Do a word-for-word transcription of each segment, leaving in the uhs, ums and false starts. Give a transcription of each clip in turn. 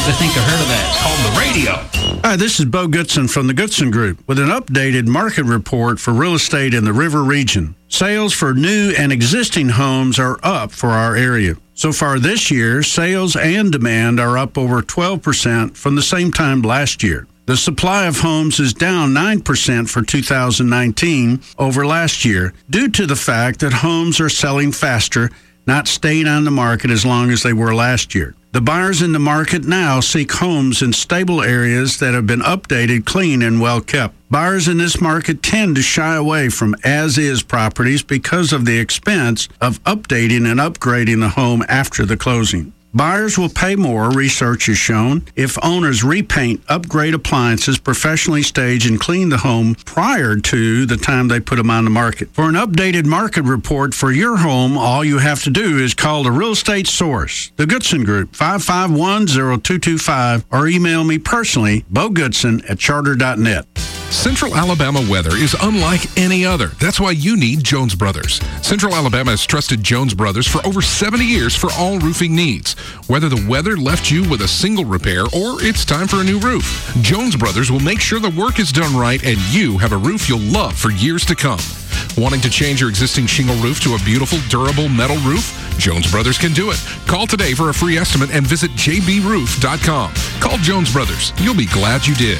They think they heard of that. It's called the radio. Hi, this is Bo Goodson from the Goodson Group with an updated market report for real estate in the River region. Sales for new and existing homes are up for our area. So far this year, sales and demand are up over twelve percent from the same time last year. The supply of homes is down nine percent for two thousand nineteen over last year due to the fact that homes are selling faster, not staying on the market as long as they were last year. The buyers in the market now seek homes in stable areas that have been updated, clean, and well kept. Buyers in this market tend to shy away from as-is properties because of the expense of updating and upgrading the home after the closing. Buyers will pay more, research has shown, if owners repaint, upgrade appliances, professionally stage, and clean the home prior to the time they put them on the market. For an updated market report for your home, all you have to do is call the Real Estate Source, the Goodson Group, five five one, zero two two five, or email me personally, Bo Goodson at charter dot net. Central Alabama weather is unlike any other. That's why you need Jones Brothers. Central Alabama has trusted Jones Brothers for over seventy years for all roofing needs. Whether the weather left you with a single repair or it's time for a new roof, Jones Brothers will make sure the work is done right and you have a roof you'll love for years to come. Wanting to change your existing shingle roof to a beautiful, durable metal roof? Jones Brothers can do it. Call today for a free estimate and visit j b roof dot com. Call Jones Brothers. You'll be glad you did.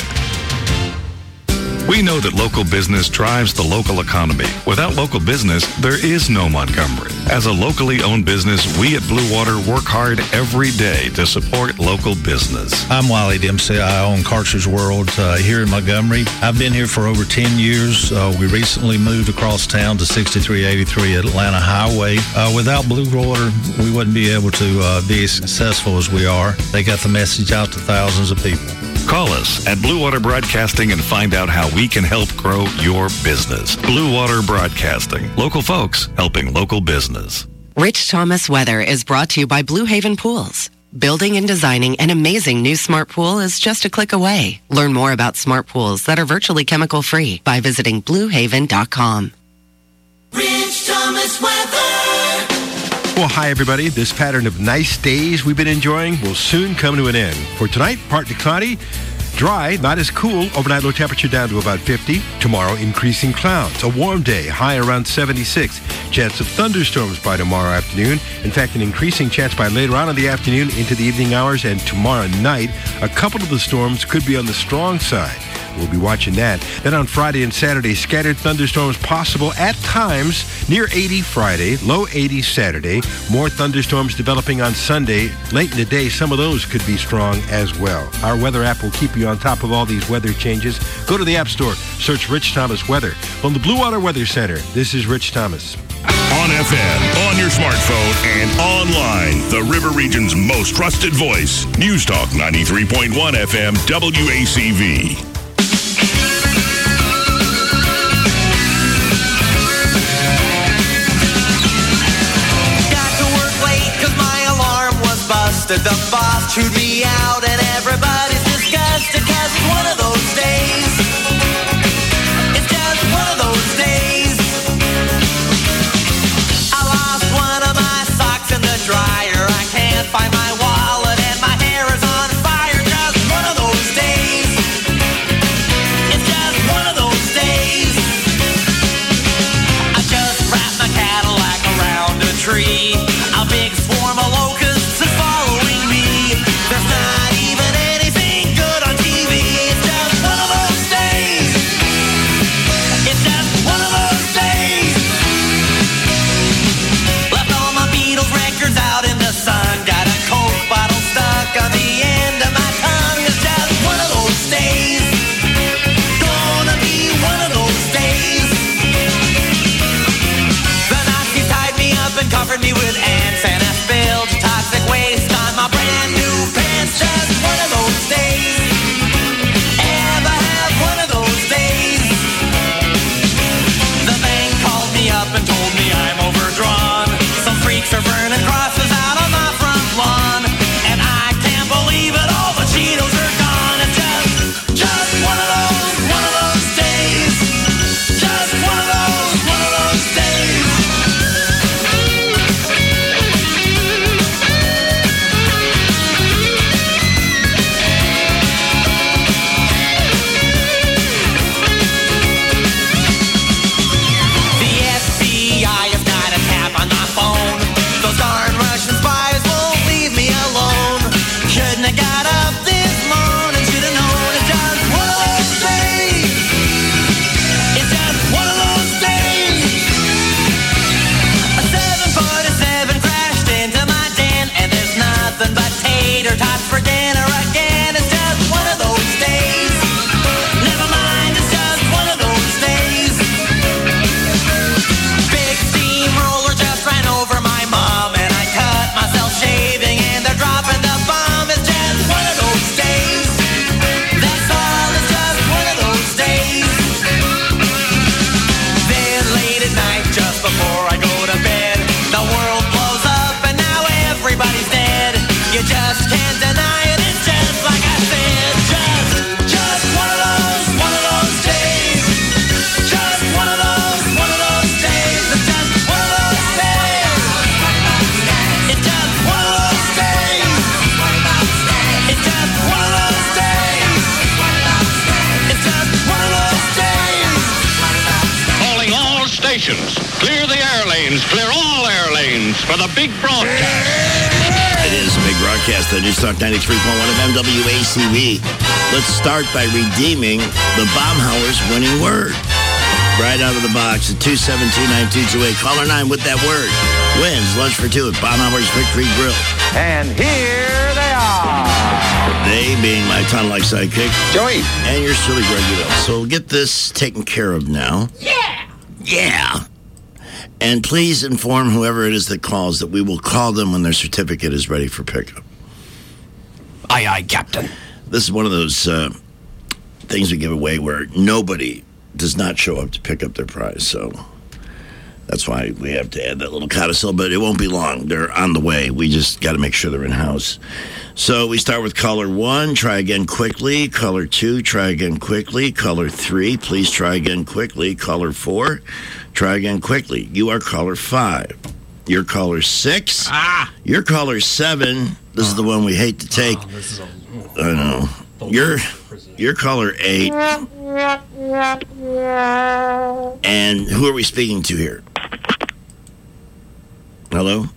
We know that local business drives the local economy. Without local business, there is no Montgomery. As a locally owned business, we at Blue Water work hard every day to support local business. I'm Wiley Dempsey. I own Carter's World uh, here in Montgomery. I've been here for over ten years. Uh, we recently moved across town to sixty-three eighty-three Atlanta Highway. Uh, without Blue Water, we wouldn't be able to uh, be as successful as we are. They got the message out to thousands of people. Call us at Blue Water Broadcasting and find out how we can help grow your business. Blue Water Broadcasting. Local folks helping local business. Rich Thomas Weather is brought to you by Blue Haven Pools. Building and designing an amazing new smart pool is just a click away. Learn more about smart pools that are virtually chemical-free by visiting blue haven dot com. Rich Thomas Weather. Well, hi, everybody. This pattern of nice days we've been enjoying will soon come to an end. For tonight, partly cloudy, dry, not as cool. Overnight low temperature down to about fifty. Tomorrow, increasing clouds. A warm day, high around seventy-six. Chance of thunderstorms by tomorrow afternoon. In fact, an increasing chance by later on in the afternoon into the evening hours. And tomorrow night, a couple of the storms could be on the strong side. We'll be watching that. Then on Friday and Saturday, scattered thunderstorms possible at times near eighty Friday, low eighty Saturday. More thunderstorms developing on Sunday. Late in the day, some of those could be strong as well. Our weather app will keep you on top of all these weather changes. Go to the App Store, search Rich Thomas Weather. From the Blue Water Weather Center, this is Rich Thomas. On F M, on your smartphone, and online, the River Region's most trusted voice. News Talk ninety-three point one F M W A C V. The boss chewed me out and everybody's disgusted cause it's one of those days. It's just one of those days. I lost one of my socks in the dryer. I can't find my wallet and my hair is on fire. Just one of those days. It's just one of those days. I just wrapped my Cadillac around a tree. A big swarm of locusts is following me. There's not even anything good on T V. It's just one of those days. It's just one of those days. Left all my Beatles records out in the sun. Got a coat You just can't deny it. It's just like I said. Just, just one of those, one of those days. Just one of those, one of those days. It's just one of those days. It's just one of those days. It's just one of those days. It's just one of those days. Calling all stations. Clear the air lanes. Clear all air lanes for the big broadcast. It is a big broadcast on News Talk ninety-three point one F M W A C V. Let's start by redeeming the Baumhauer's winning word. Right out of the box at two seven two, nine two two eight. Caller nine with that word wins lunch for two at Baumhauer's Victory Grill. And here they are. They being my ton-like sidekick, Joey. And your silly Greg Udell. So we'll get this taken care of now. Yeah. Yeah. And please inform whoever it is that calls that we will call them when their certificate is ready for pickup. Aye, aye, Captain. This is one of those uh, things we give away where nobody does not show up to pick up their prize. So that's why we have to add that little codicil, but it won't be long. They're on the way. We just got to make sure they're in-house. So we start with caller one, try again quickly. Caller two, try again quickly. Caller three, please try again quickly. Caller four, try again quickly. You are caller five. You're caller six. Ah. You're caller seven. This is the one we hate to take. Oh, this is a, I know. You're, you're caller eight. And who are we speaking to here? Hello?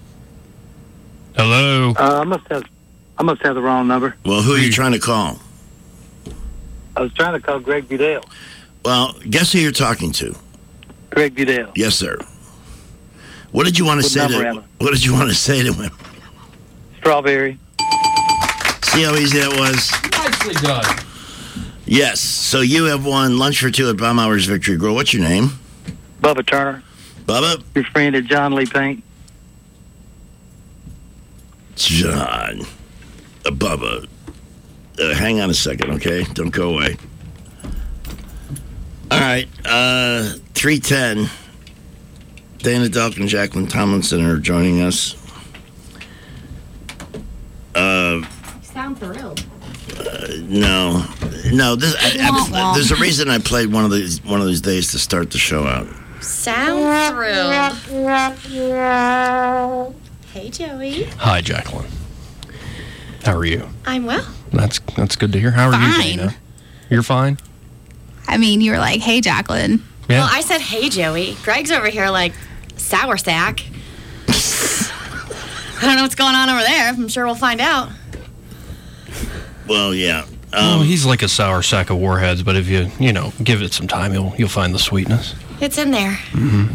Hello? Uh, I must have I must have the wrong number. Well, who are you trying to call? I was trying to call Greg Budale. Well, guess who you're talking to? Greg Budale. Yes, sir. What did you want to What say number to am him? What did you want to say to him? Strawberry. See how easy that was? Nicely done. Yes. So you have won lunch for two at Baumhauer's Victory Grill. What's your name? Bubba Turner. Bubba? Your friend at John Lee Paint. John. Uh, Bubba. Uh, hang on a second, okay? Don't go away. All right. Uh, three ten. Dana Delk and Jacqueline Tomlinson are joining us. Uh, Sound thrilled. uh, no, no. This, I, I, there's a reason I played one of these one of these days to start the show out. Sound thrilled. Hey, Joey. Hi, Jacqueline. How are you? I'm well. That's that's good to hear. How are you, Fine. Dana? You're fine? I mean, you were like, hey, Jacqueline. Yeah. Well, I said, hey, Joey. Greg's over here like sour sack. I don't know what's going on over there. I'm sure we'll find out. Well, yeah. Um, well, he's like a sour sack of warheads, but if you, you know, give it some time, you'll you'll find the sweetness. It's in there. Mm-hmm.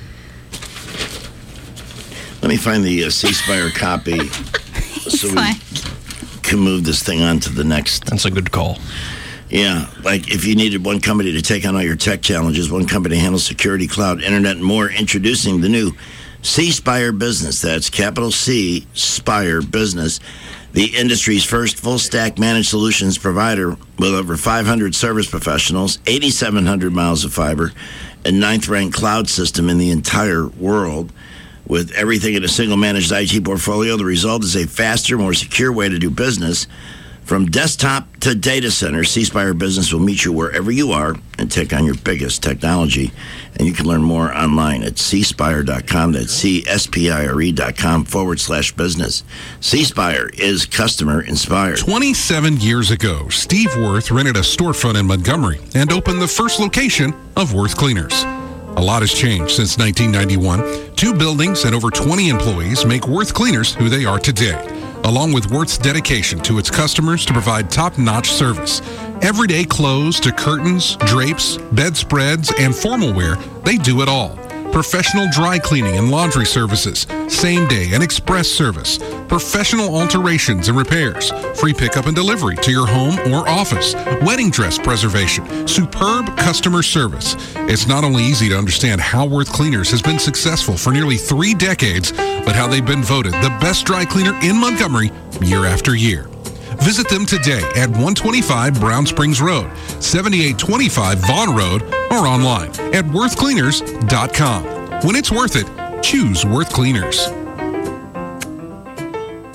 Let me find the uh, C-Spire copy so we fine. can move this thing on to the next. That's a good call. Yeah, like if you needed one company to take on all your tech challenges, one company handles security, cloud, internet, and more. Introducing the new C-Spire Business. That's capital C, Spire Business. The industry's first full-stack managed solutions provider with over five hundred service professionals, eighty-seven hundred miles of fiber, and ninth-ranked cloud system in the entire world. With everything in a single managed I T portfolio, the result is a faster, more secure way to do business. From desktop to data center, C-Spire Business will meet you wherever you are and take on your biggest technology. And you can learn more online at c spire dot com. That's C-S-P-I-R-E dot com forward slash business. C-Spire is customer inspired. twenty-seven years ago, Steve Worth rented a storefront in Montgomery and opened the first location of Worth Cleaners. A lot has changed since nineteen ninety-one. Two buildings and over twenty employees make Worth Cleaners who they are today, along with Worth's dedication to its customers to provide top-notch service. Everyday clothes to curtains, drapes, bedspreads, and formal wear, they do it all. Professional dry cleaning and laundry services, same-day and express service, professional alterations and repairs, free pickup and delivery to your home or office, wedding dress preservation, superb customer service. It's not only easy to understand how Worth Cleaners has been successful for nearly three decades, but how they've been voted the best dry cleaner in Montgomery year after year. Visit them today at one twenty-five Brown Springs Road, seventy-eight twenty-five Vaughn Road, or online at worth cleaners dot com. When it's worth it, choose Worth Cleaners.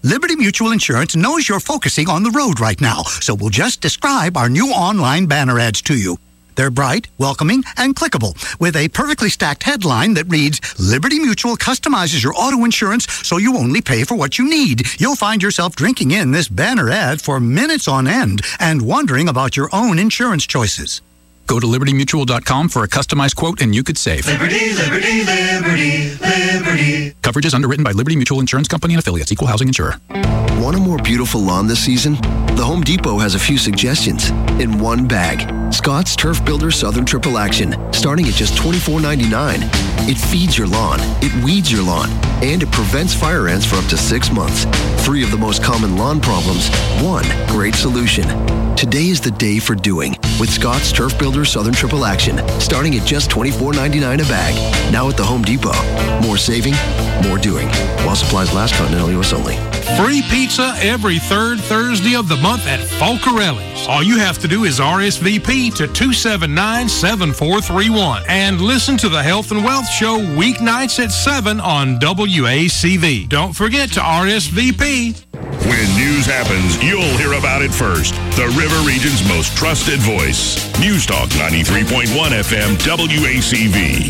Liberty Mutual Insurance knows you're focusing on the road right now, so we'll just describe our new online banner ads to you. They're bright, welcoming, and clickable, with a perfectly stacked headline that reads, Liberty Mutual customizes your auto insurance so you only pay for what you need. You'll find yourself drinking in this banner ad for minutes on end and wondering about your own insurance choices. Go to liberty mutual dot com for a customized quote and you could save. Liberty, liberty, liberty, liberty. Coverage is underwritten by Liberty Mutual Insurance Company and affiliates, equal housing insurer. Want a more beautiful lawn this season? The Home Depot has a few suggestions in one bag. Scott's Turf Builder Southern Triple Action, starting at just twenty-four ninety-nine. It feeds your lawn, it weeds your lawn, and it prevents fire ants for up to six months. Three of the most common lawn problems, one great solution. Today is the day for doing with Scott's Turf Builder Southern Triple Action, starting at just twenty-four ninety-nine a bag. Now at the Home Depot. More saving, more doing. While supplies last, continental U S only. Free pizza every third Thursday of the month at Folcarelli's. All you have to do is R S V P to two seven nine, seven four three one and listen to the Health and Wealth Show weeknights at seven on W A C V. Don't forget to R S V P. When news happens, you'll hear about it first. The River Region's most trusted voice. News Talk ninety-three point one F M W A C V.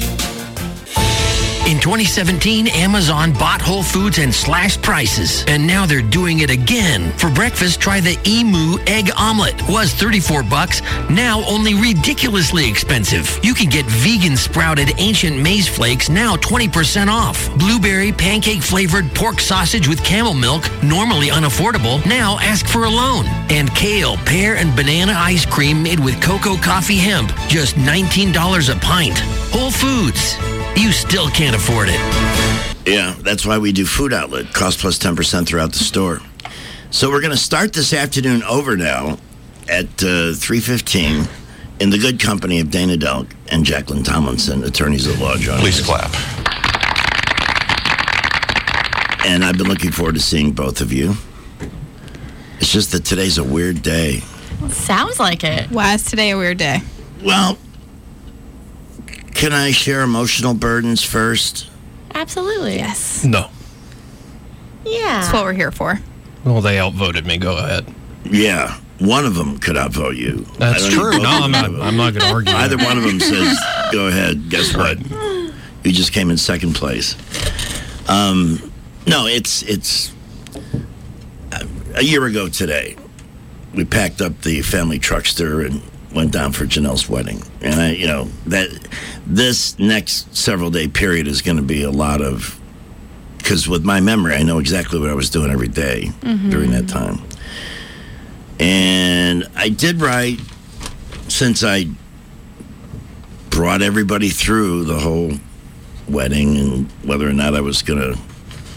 In twenty seventeen, Amazon bought Whole Foods and slashed prices, and now they're doing it again. For breakfast, try the Emu Egg Omelet. Was thirty-four bucks, now only ridiculously expensive. You can get vegan sprouted ancient maize flakes, now twenty percent off. Blueberry pancake flavored pork sausage with camel milk, normally unaffordable, now ask for a loan. And kale, pear, and banana ice cream made with cocoa coffee hemp, just nineteen dollars a pint. Whole Foods. You still can't afford it. Yeah, that's why we do Food Outlet. Cost plus ten percent throughout the store. So we're going to start this afternoon over now at uh, three fifteen in the good company of Dana Delk and Jacqueline Tomlinson, attorneys at law. John. Please clap. And I've been looking forward to seeing both of you. It's just that today's a weird day. Sounds like it. Why is today a weird day? Well, can I share emotional burdens first? Absolutely. Yes. No. Yeah. That's what we're here for. Well, they outvoted me. Go ahead. Yeah. One of them could outvote you. That's I don't true. think No, both I'm of not. them. I'm not going to argue. Either one of them says, "Go ahead." Guess what? You just came in second place. Um, no, it's it's a year ago today. We packed up the family truckster and went down for Janelle's wedding, and I, you know, that this next several day period is going to be a lot of, because with my memory, I know exactly what I was doing every day Mhm. during that time. And I did write, since I brought everybody through the whole wedding and whether or not I was going to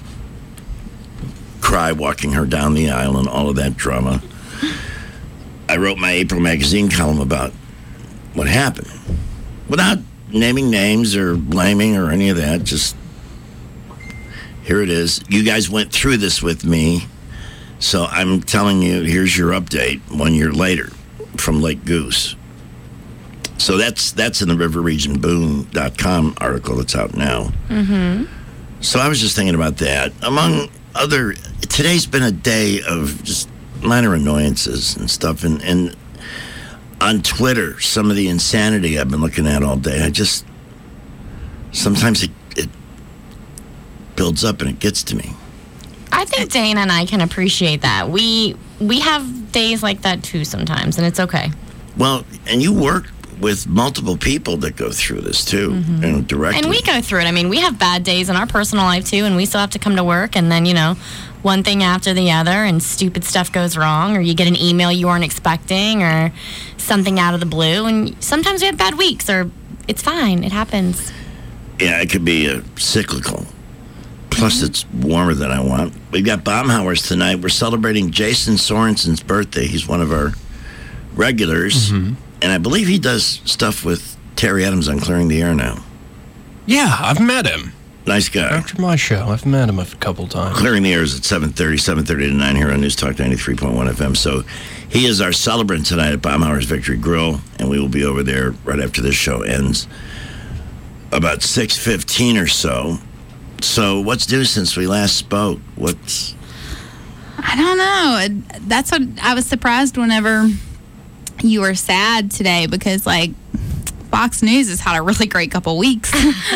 cry walking her down the aisle and all of that drama. I wrote my April magazine column about what happened without naming names or blaming or any of that. Just here it is. You guys went through this with me, so I'm telling you, here's your update one year later from Lake Goose. So that's that's in the river region boom dot com article that's out now. Mm-hmm. So I was just thinking about that. Among other, today's been a day of just minor annoyances and stuff. And, and on Twitter, some of the insanity I've been looking at all day, I just, sometimes it, it builds up and it gets to me. I think Dana and I can appreciate that. We we have days like that too sometimes, and it's okay. Well, and you work with multiple people that go through this too, Mhm. you know, directly. And we go through it. I mean, we have bad days in our personal life too, and we still have to come to work, and then, you know, one thing after the other, and stupid stuff goes wrong, or you get an email you weren't expecting, or something out of the blue, and sometimes we have bad weeks, or it's fine. It happens. Yeah, it could be a cyclical. Plus, it's warmer than I want. We've got Baumhauer's tonight. We're celebrating Jason Sorensen's birthday. He's one of our regulars. Mm-hmm. And I believe he does stuff with Terry Adams on Clearing the Air now. Yeah, I've met him. Nice guy. After my show, I've met him a couple times. Clearing the Air is at seven thirty, seven thirty to nine here on News Talk ninety-three point one F M. So he is our celebrant tonight at Baumhauer's Victory Grill, and we will be over there right after this show ends, about six fifteen or so. So what's new since we last spoke? What's I don't know. That's what I was surprised whenever you were sad today because, like, Fox News has had a really great couple weeks. So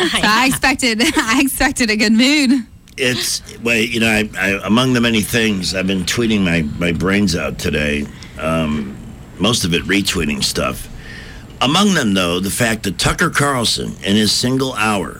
I expected, I expected a good mood. It's, well, you know, I, I, among the many things, I've been tweeting my, my brains out today. Um, most of it retweeting stuff. Among them, though, the fact that Tucker Carlson, in his single hour,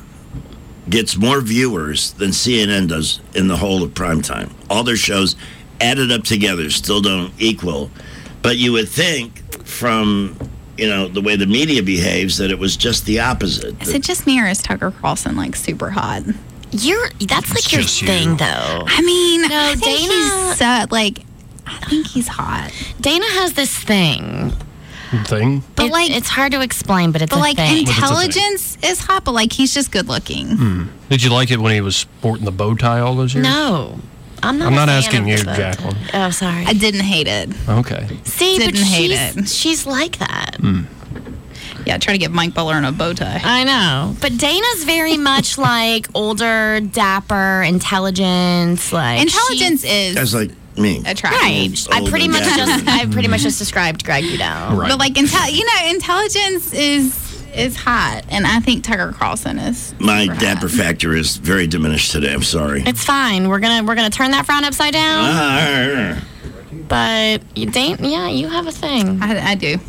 gets more viewers than C N N does in the whole of primetime. All their shows added up together still don't equal. But you would think from, you know, the way the media behaves that it was just the opposite. Is it just me or is Tucker Carlson, like, super hot? You're, that's like your thing, you. though. I mean, no, I think Dana, he's, uh, like, I think he's hot. Dana has this thing. Thing? But, it, like, it's hard to explain, but it's but a like, thing. intelligence is hot, but, like, he's just good looking. Hmm. Did you like it when he was sporting the bow tie all those years? No. I'm not I'm not a fan asking of you, the bow tie. Jacqueline. Oh, sorry. I didn't hate it. Okay. See, didn't but hate she's, it. she's like that. Hmm. Yeah, try to get Mike Butler in a bow tie. I know. But Dana's very much like older, dapper, intelligence. Like Intelligence is... That's like me. Attractive. Right. I pretty much just I pretty much just described Greg Udell. Right. But like intel, you know, intelligence is is hot, and I think Tucker Carlson is. My super dapper hot. factor is very diminished today. I'm sorry. It's fine. We're gonna we're gonna turn that frown upside down. Ah, But you Dana, yeah, you have a thing. I, I do.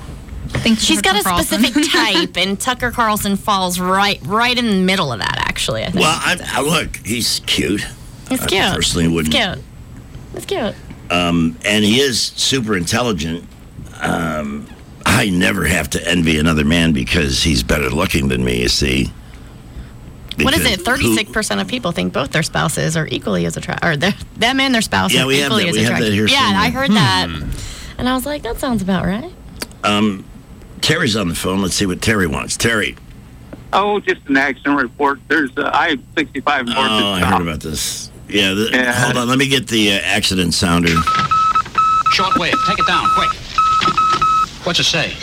I think She's Tucker got a Carlson. specific type, and Tucker Carlson falls right right in the middle of that. Actually, I think. well, I, I look, he's cute. He's I cute. personally wouldn't. It's cute. It's cute. Um, and he is super intelligent. Um, I never have to envy another man because he's better looking than me, you see. What is Because it? Thirty-six percent of people think both their spouses are equally as attractive, or their- them and their spouse Yeah, are we have equally that- as we have that attractive. here yeah, I somewhere. heard that, Hmm. and I was like, that sounds about right. who- Um, Terry's on the phone. Let's see what Terry wants. Terry. Oh, just an accident report. There's uh, I sixty-five north. Oh, I heard about this. Yeah, the, hold on. Let me get the uh, accident sounder. Shortwave, take it down, quick. What's it say?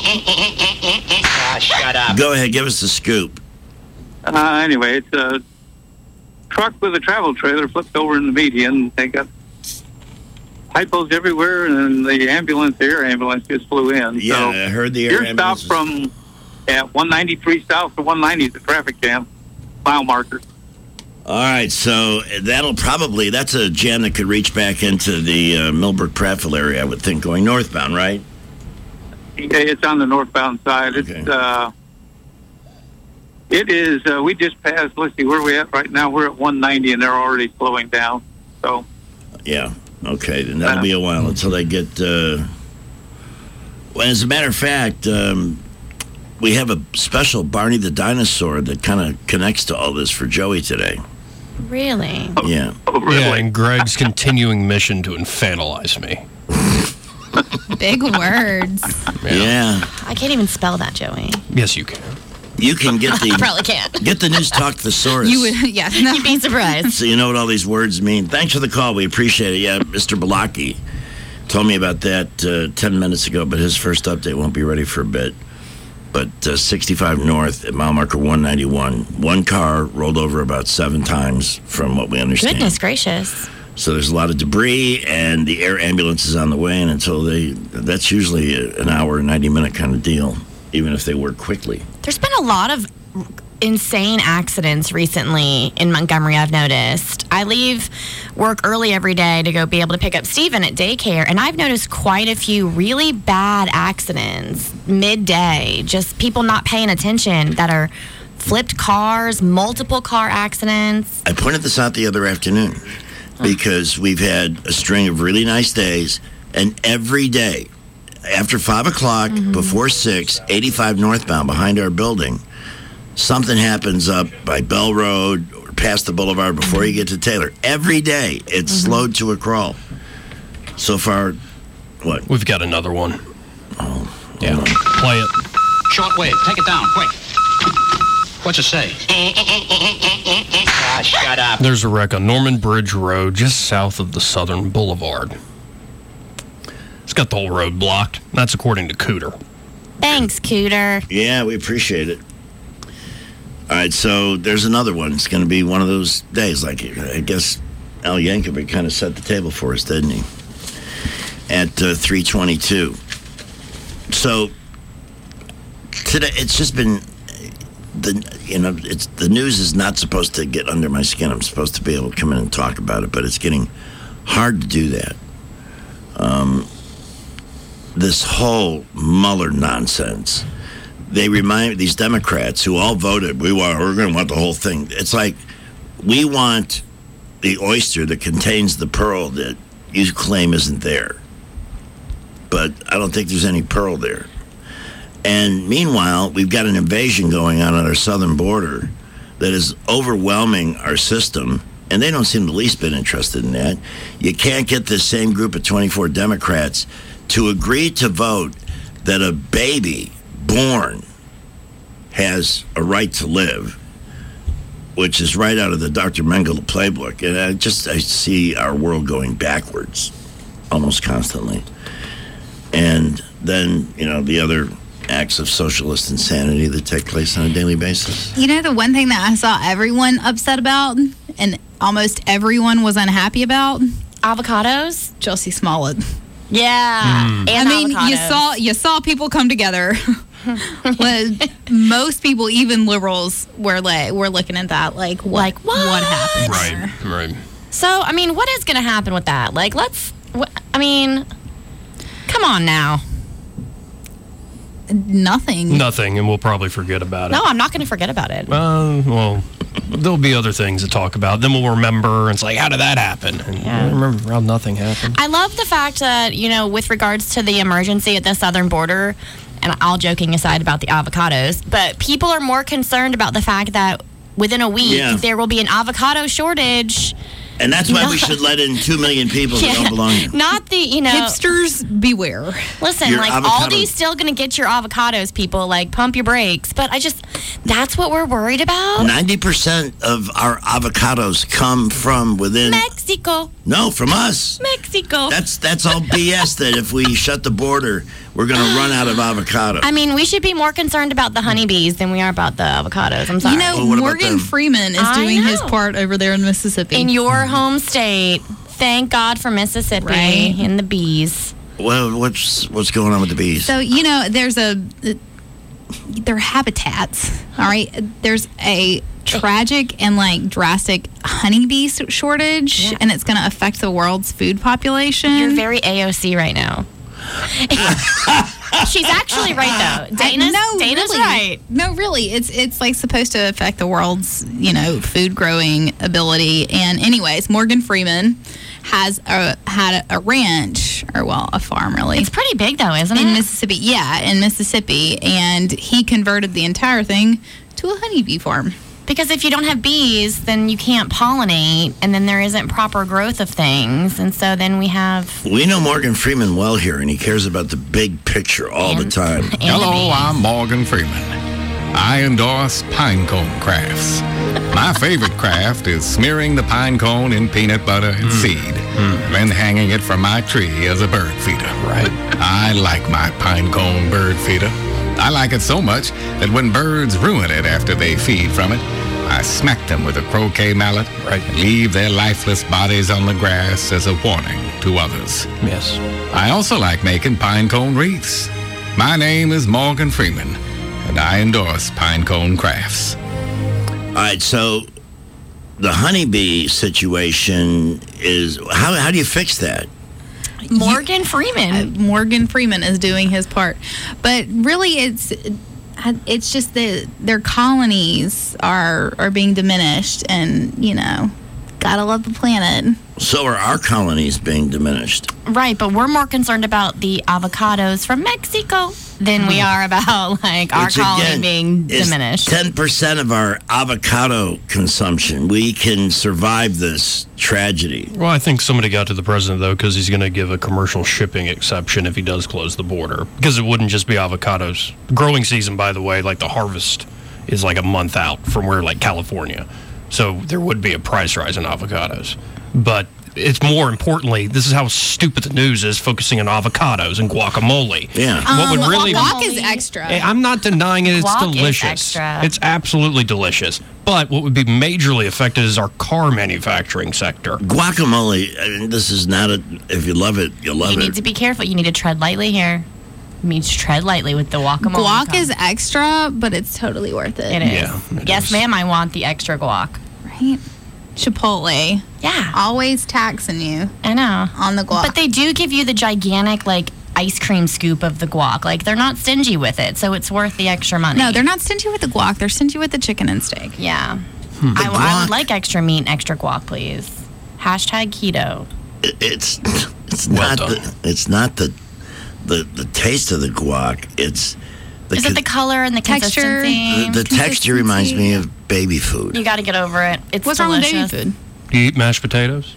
Ah, shut up. Go ahead. Give us the scoop. Uh, anyway, it's a truck with a travel trailer flipped over in the median. They got hypos everywhere, and the ambulance, the air ambulance, just flew in. Yeah, so I heard the air you're ambulance stopped from at one ninety-three south to one ninety is the traffic jam, mile marker. All right, so that'll probably, that's a jam that could reach back into the uh, Millbrook Prattville area, I would think, going northbound, right? Yeah, it's on the northbound side. It's uh, it is. Uh, we just passed. Let's see where we at right now. We're at one ninety, and they're already slowing down. So Yeah, okay, then that'll be a while until they get, uh, well, as a matter of fact, um, we have a special Barney the Dinosaur that kind of connects to all this for Joey today. Really? Yeah. Yeah, and Greg's continuing mission to infantilize me. Big words. Yeah. I can't even spell that, Joey. Yes, you can. You can get the I probably can't. get the News Talk Thesaurus. You would, yeah. No. You'd be surprised. So you know what all these words mean. Thanks for the call. We appreciate it. Yeah, Mister Balaki told me about that uh, ten minutes ago, but his first update won't be ready for a bit. But uh, sixty-five north at mile marker one ninety-one, one car rolled over about seven times from what we understand. Goodness gracious. So there's a lot of debris, and the air ambulance is on the way, and until they, that's usually a, an hour, ninety minute kind of deal, even if they work quickly. There's been a lot of insane accidents recently in Montgomery, I've noticed. I leave work early every day to go be able to pick up Steven at daycare, and I've noticed quite a few really bad accidents midday, just people not paying attention that are flipped cars, multiple car accidents. I pointed this out the other afternoon because we've had a string of really nice days, and every day after five o'clock, mm-hmm. before six, eighty-five northbound behind our building, something happens up by Bell Road or past the boulevard before you get to Taylor. Every day, it's mm-hmm. slowed to a crawl. So far, what? We've got another one. Oh, yeah. Play it. Shortwave, take it down, quick. What's it say? Ah, shut up. There's a wreck on Norman Bridge Road, just south of the Southern Boulevard. It's got the whole road blocked. That's according to Cooter. Thanks, Cooter. Yeah, we appreciate it. All right, so there's another one. It's going to be one of those days. Like, I guess Al Yankovic kind of set the table for us, didn't he? At uh, three twenty-two. So today, it's just been the you know it's the news is not supposed to get under my skin. I'm supposed to be able to come in and talk about it, but it's getting hard to do that. Um, this whole Mueller nonsense. They remind these Democrats who all voted, we want, we're going to want the whole thing. It's like we want the oyster that contains the pearl that you claim isn't there. But I don't think there's any pearl there. And meanwhile, we've got an invasion going on at our southern border that is overwhelming our system, and they don't seem the least bit interested in that. You can't get this same group of twenty-four Democrats to agree to vote that a baby born has a right to live, which is right out of the Doctor Mengele playbook. And I just, I see our world going backwards almost constantly. And then, you know, the other acts of socialist insanity that take place on a daily basis. You know, the one thing that I saw everyone upset about and almost everyone was unhappy about? Avocados? Jussie Smollett. Yeah. Mm. And I mean, avocados. you saw you saw people come together. When most people, even liberals, were like, were looking at that like, what, like what? what happened? Right, right. So, I mean, what is going to happen with that? Like, let's, wh- I mean, come on now. Nothing. Nothing, and we'll probably forget about it. No, I'm not going to forget about it. Uh, well, there'll be other things to talk about. Then we'll remember, and it's like, how did that happen? And Yeah. we'll remember how nothing happened. I love the fact that, you know, with regards to the emergency at the southern border, and all joking aside about the avocados, but people are more concerned about the fact that within a week Yeah. there will be an avocado shortage. And that's why No. we should let in two million people that Yeah. don't belong here. Not the, you know. Hipsters, beware. Listen, Your like, avocado- Aldi's still going to get your avocados, people. Like, pump your brakes. But I just, that's what we're worried about. ninety percent of our avocados come from within... Mexico. No, from us. Mexico. That's that's all B S that if we shut the border, we're going to run out of avocado. I mean, we should be more concerned about the honeybees than we are about the avocados. I'm sorry. You know, Well, what about Morgan them? Freeman is I doing his know. part over there in Mississippi. In your home state, thank God for Mississippi Right. and the bees. Well, what's what's going on with the bees? So, you know, there's a, their habitats, all right? There's a tragic and, like, drastic honeybee s- shortage, Yeah. and it's going to affect the world's food population. You're very A O C right now. She's actually right, though. Dana's, I- no, Dana's really. right. No, really, it's it's like supposed to affect the world's, you know, food growing ability. And anyways, Morgan Freeman has a, had a, a ranch, or well, a farm really. It's pretty big, though, isn't in it? Mississippi, yeah, in Mississippi, and he converted the entire thing to a honeybee farm. Because if you don't have bees, then you can't pollinate, and then there isn't proper growth of things. And so then we have... We know Morgan Freeman well here, and he cares about the big picture all the time. Hello, I'm Morgan Freeman. I endorse Pinecone Crafts. My favorite craft is smearing the pine cone in peanut butter and seed, then hanging it from my tree as a bird feeder. Right. I like my pinecone bird feeder. I like it so much that when birds ruin it after they feed from it, I smack them with a croquet mallet Right. and leave their lifeless bodies on the grass as a warning to others. Yes. I also like making pinecone wreaths. My name is Morgan Freeman, and I endorse Pinecone Crafts. All right, so the honeybee situation is... How, how do you fix that? Morgan Freeman. Uh, Morgan Freeman is doing his part, but really, it's it's just that their colonies are are being diminished, and you know, gotta love the planet. So are our colonies being diminished? Right, but we're more concerned about the avocados from Mexico than we are about, like, our Which, colony again, being is diminished. ten percent of our avocado consumption. We can survive this tragedy. Well, I think somebody got to the president, though, because he's going to give a commercial shipping exception if he does close the border. Because it wouldn't just be avocados. Growing season, by the way, like the harvest is like a month out from where, like, California. So there would be a price rise in avocados. But it's more importantly, this is how stupid the news is, focusing on avocados and guacamole. Yeah. What would Um, really... guac is extra. Hey, I'm not denying it. It's Guac is delicious. extra. It's absolutely delicious. But what would be majorly affected is our car manufacturing sector. Guacamole, I mean, this is not a, if you love it, you love You it. need to be careful. You need to tread lightly here. You need to tread lightly with the guacamole. Guac is extra, but it's totally worth it. It is. Yeah, it yes, is. ma'am, I want the extra guac. Right? Chipotle. Yeah. Always taxing you I know. on the guac. But they do give you the gigantic, like, ice cream scoop of the guac. Like, they're not stingy with it, so it's worth the extra money. no, they're not stingy with the guac. They're stingy with the chicken and steak. Yeah. The I, I would guac- like extra meat and extra guac, please. Hashtag keto. It- It's it's Well not done. the, it's not the the the taste of the guac. It's the Is it the color and the Texture? consistency? the, the texture reminds me of baby food. You got to get over it. It's What's delicious. wrong with baby food? Do you eat mashed potatoes?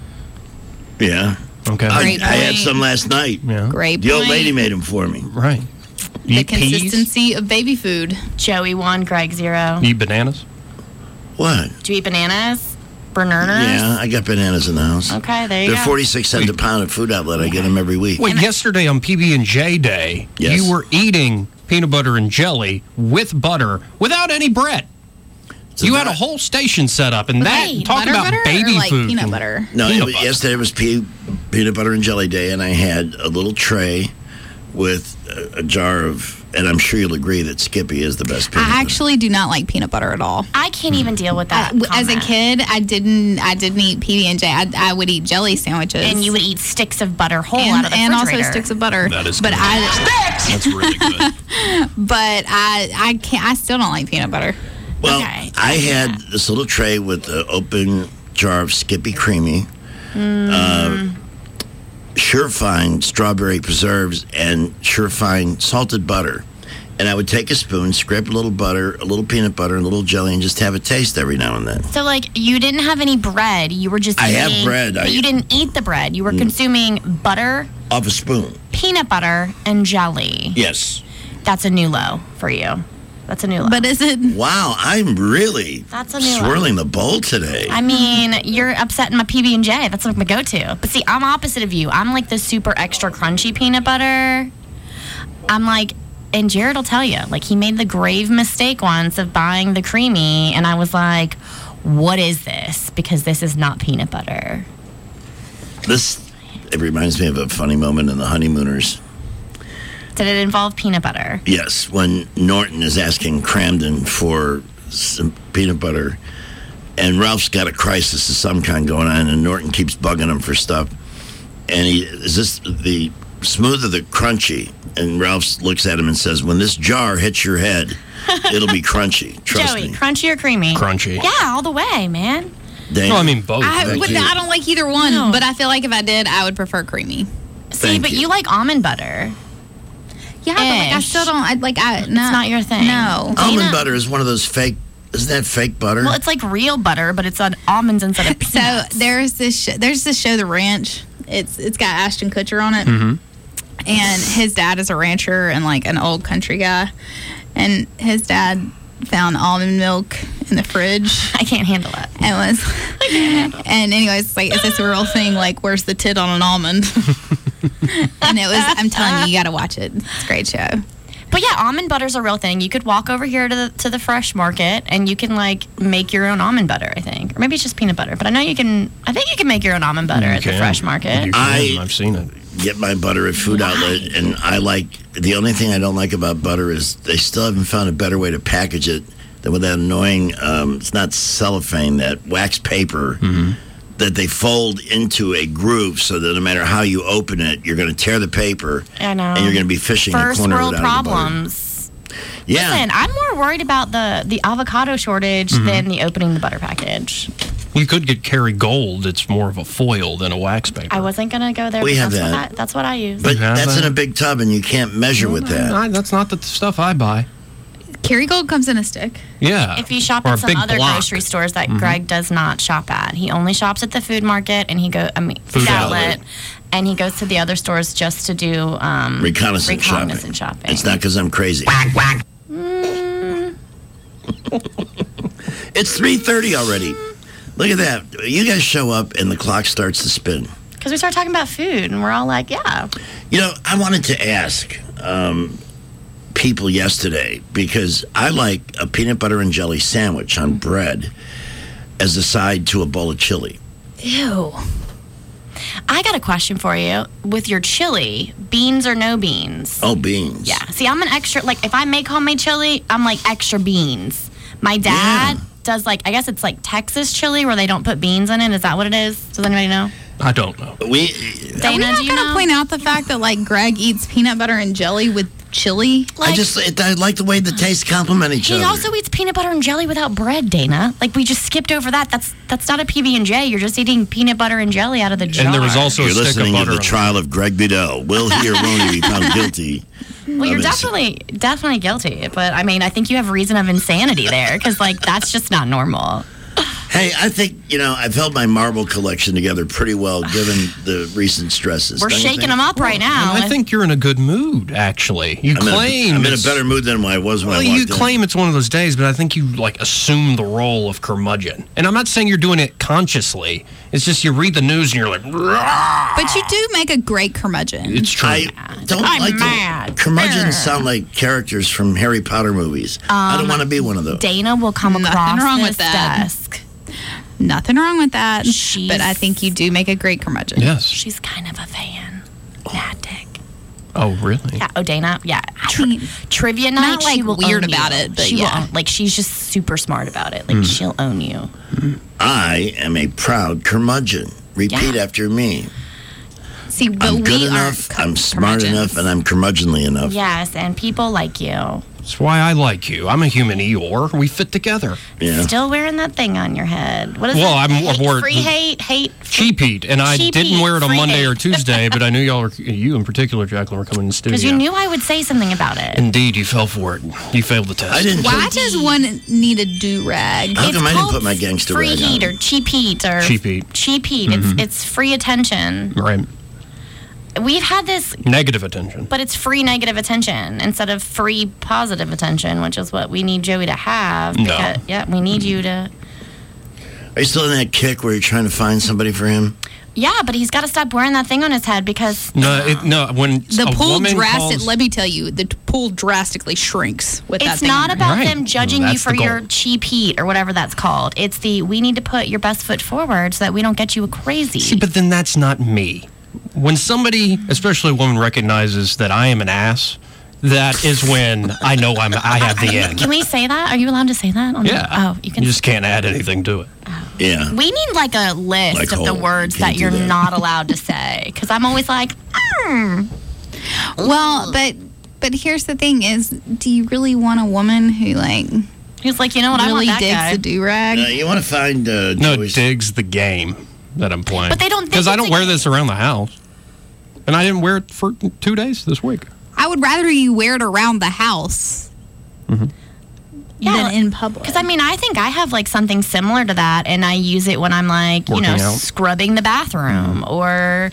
Yeah. Okay. I, Great I had point. some last night. Yeah. Oh. Great The old point. lady made them for me. Right. You The eat peas? consistency of baby food. Joey one, Greg zero. You eat bananas? What? Do you eat bananas? Bernarders? Yeah, I got bananas in the house. Okay, there you They're go. forty-six cents a pound at Food Outlet. I get them every week. Wait, yesterday on P B and J Day, Yes. you were eating peanut butter and jelly with butter without any bread. So you had that- a whole station set up, and that Wait, talk butter about butter baby or like food. peanut butter? No, Peanut it was, butter. yesterday was pe- peanut butter and jelly day, and I had a little tray with a, a jar of, and I'm sure you'll agree that Skippy is the best peanut I butter. actually do not like peanut butter at all. I can't even deal with that. Uh, w- as a comment. kid, I didn't. I didn't eat P B and J. I, I would eat jelly sandwiches, And you would eat sticks of butter whole and, out of the and also refrigerator. sticks of butter. That is but good. I, That's really good. but I, I can't. I still don't like peanut butter. Well, Okay. I had this little tray with an open jar of Skippy Creamy, uh, Surefine strawberry preserves, and Surefine salted butter. And I would take a spoon, scrape a little butter, a little peanut butter, and a little jelly, and just have a taste every now and then. So, like, you didn't have any bread. You were just I eating, have bread. But I- you didn't eat the bread. You were consuming butter, Off a spoon. peanut butter, and jelly. Yes. That's a new low for you. That's a new low. But is it? Wow, I'm really That's a new swirling the bowl today. I mean, you're upsetting my P B and J. That's like my go-to. But see, I'm opposite of you. I'm like the super extra crunchy peanut butter. I'm like, and Jared will tell you, like he made the grave mistake once of buying the creamy, and I was like, what is this? Because this is not peanut butter. This, it reminds me of a funny moment in The Honeymooners. Did it involve peanut butter? Yes, when Norton is asking Cramden for some peanut butter, and Ralph's got a crisis of some kind going on, and Norton keeps bugging him for stuff. And he is this the smooth or the crunchy? And Ralph looks at him and says, "When this jar hits your head, it'll be crunchy. Trust Joey, me." crunchy or creamy? Crunchy. Yeah, all the way, man. Dang. No, I mean both. I, Thank but you. I don't like either one. No. But I feel like if I did, I would prefer creamy. See, Thank but you. you like almond butter. Yeah, but like I Ish. still don't. I like. I no, It's not your thing. No. Almond Dana- butter is one of those fake. Isn't that fake butter? Well, it's like real butter, but it's on almonds instead of So peanuts. there's this. Sh- there's this show, The Ranch. It's it's got Ashton Kutcher on it, and his dad is a rancher and like an old country guy, and his dad found almond milk in the fridge. I can't handle it. And was and anyways, it's like, is this a real thing? Like, where's the tit on an almond? And it was. I'm telling you, you got to watch it. It's a great show. But yeah, almond butter's a real thing. You could walk over here to the to the fresh market and you can like make your own almond butter, I think. Or maybe it's just peanut butter. But I know you can I think you can make your own almond butter You at the can. fresh market. You can. I- I've seen it. Get my butter at Food Outlet, and I like the only thing I don't like about butter is they still haven't found a better way to package it than with that annoying. Um, it's not cellophane, that wax paper that they fold into a groove, so that no matter how you open it, you're going to tear the paper, I know. and you're going to be fishing First a corner world of it out of the butter. problems. Yeah, Listen, I'm more worried about the, the avocado shortage Mm-hmm. than the opening the butter package. You could get Kerrygold. It's more of a foil than a wax paper. I wasn't gonna go there. We but have that's that. What I, that's what I use. but You have that's that? in a big tub, and you can't measure with that. I- that's not the stuff I buy. Kerrygold comes in a stick. Yeah. If you shop Or at a some big other block. grocery stores that Mhm. Greg does not shop at, he only shops at the food market and he go I mean food, Food outlet, outlet. and he goes to the other stores just to do um, Reconnaissance, reconnaissance shopping. shopping. It's not because I'm crazy. Mm, It's three thirty already. Look at that. You guys show up and the clock starts to spin. Because we started talking about food, and we're all like, yeah. You know, I wanted to ask um, people yesterday, because I like a peanut butter and jelly sandwich on bread as a side to a bowl of chili. Ew. I got a question for you. With your chili, beans or no beans? Oh, beans. Yeah. See, I'm an extra, like, if I make homemade chili, I'm like extra beans. My dad Yeah. does, like, I guess it's like Texas chili where they don't put beans in it. Is that what it is? Does anybody know? I don't know. We, Dana, Are we not do you going to know? point out the fact that, like, Greg eats peanut butter and jelly with chili? I just it, I like the way the tastes complement each He other. also eats peanut butter and jelly without bread, Dana. Like, we just skipped over that. That's that's not a P B and J. You're just eating peanut butter and jelly out of the jar. And there was also You're a stick listening of to butter. the trial of Greg Bidell. Will he or won't he be found guilty? Well, you're of ins- definitely definitely guilty. But, I mean, I think you have reason of insanity there because, like, that's just not normal. Hey, I think, you know, I've held my marble collection together pretty well given the recent stresses. We're Don't you shaking think? them up right now. I think you're in a good mood, actually. You I'm in a- claim I'm in a it's- better mood than I was when Well, I you walked in. claim it's one of those days, but I think you like assume the role of curmudgeon. And I'm not saying you're doing it consciously. It's just you read the news and you're like, "Rah!" But you do make a great curmudgeon. It's true. I don't I'm like mad. to. Curmudgeons Brr. sound like characters from Harry Potter movies. I don't Um, want to be one of those. Dana will come Nothing across wrong this with that. desk. Nothing wrong with that. She's- But I think you do make a great curmudgeon. Yes. She's kind of a fan. Mad Dick. Oh, really? Yeah. Oh, Dana. Yeah. I Tri- mean, trivia night. not, she like, will weird own you. about it, but she yeah. will own, like she's just super smart about it. Like Hmm. she'll own you. I am a proud curmudgeon. Repeat Yeah. after me. See, but I'm we good aren't enough, cur- I'm smart curmudgeons. enough, and I'm curmudgeonly enough. Yes, and people like you. That's why I like you. I'm a human Eeyore. We fit together. Yeah. Still wearing that thing on your head. What is Well, it? I'm- I hate, wore it- free hate, hate. Cheap heat. And I Cheap didn't heat, wear it on free Monday hate. or Tuesday, but I knew y'all were, you in particular, Jacqueline, were coming in the studio. Because you knew I would say something about it. Indeed, you fell for it. You failed the test. I didn't. Why does one need a do-rag? How It's come I didn't called put my gangster free rag heat on? or cheap heat or Cheap heat. cheap heat. Mhm. It's it's free attention. Right. We've had this, Negative attention. but it's free negative attention instead of free positive attention, which is what we need Joey to have. No. Because, yeah, we need you to. Are you still in that kick where you're trying to find somebody for him? Yeah, but he's got to stop wearing that thing on his head because No, it, no. When The a pool woman drastic. calls, Let me tell you, the t- pool drastically shrinks with that it's thing. not on about Right. them judging you That's for the your goal. cheap heat or whatever that's called. It's the we need to put your best foot forward so that we don't get you crazy. See, but then that's not me. When somebody, especially a woman, recognizes that I am an ass, that is when I know I'm. I have the end. Can we say that? Are you allowed to say that? On Yeah. The, oh, you can. You just can't add anything to it. Yeah. We need like a list Like of the whole. words Can't that do you're that. not allowed to say. Because I'm always like, mm. Well, but but here's the thing: is do you really want a woman who like He's like, you know what? I really want that digs guy. the do rag? Uh, you want to find uh, No, Joey's- digs the game that I'm playing. But they don't think because I it's don't a wear game. this around the house, and I didn't wear it for two days this week. I would rather you wear it around the house Yeah, than in public. Because I mean, I think I have like something similar to that, and I use it when I'm like, you know, Working out. scrubbing the bathroom or,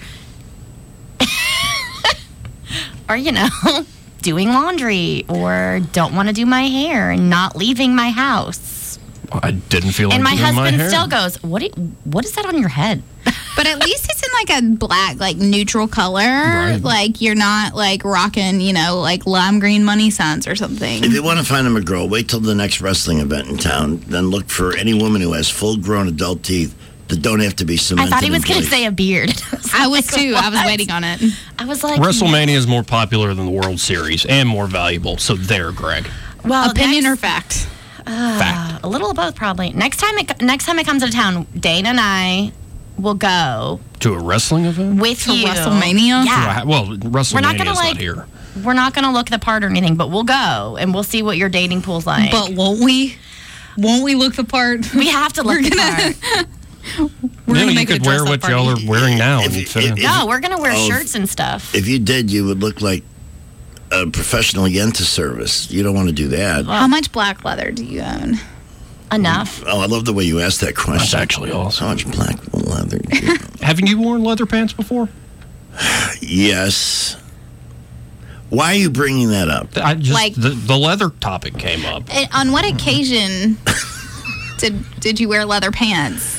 or you know, doing laundry or don't want to do my hair and not leaving my house. I didn't feel like And my doing my husband hair. still goes, "What? do- What is that on your head?" But at least it's in like a black, like neutral color. Right. Like you're not like rocking, you know, like lime green money signs or something. If you want to find him a girl, wait till the next wrestling event in town. Then look for any woman who has full-grown adult teeth that don't have to be I cemented. thought he was in going to place. say a beard. I was too. I was waiting on it. I was like, WrestleMania is more popular than the World Series and more valuable. So there, Greg. well, Opinion next- or fact? Fact. A little of both, probably. Next time, it next time it comes to town, Dana and I will go To a wrestling event? with To you. WrestleMania? Yeah, Well, WrestleMania We're not gonna, is like- not here. we're not going to look the part or anything, but we'll go and we'll see what your dating pool's like. But won't we? Won't we look the part? we have to look We're the gonna- part. We're No, gonna you make it a could wear dress-up what y'all party. are wearing now If and you- you'd fit in. if- No, we're going to wear Oh, shirts and stuff. If you did, you would look like a professional Yenta service. You don't want to do that. How much black leather do you own? Enough. Oh, I love the way you asked that question. That's actually awesome. How much black leather do you own? Haven't you worn leather pants before? Yes. Why are you bringing that up? I just Like- the, the leather topic came up. And on what occasion did did you wear leather pants?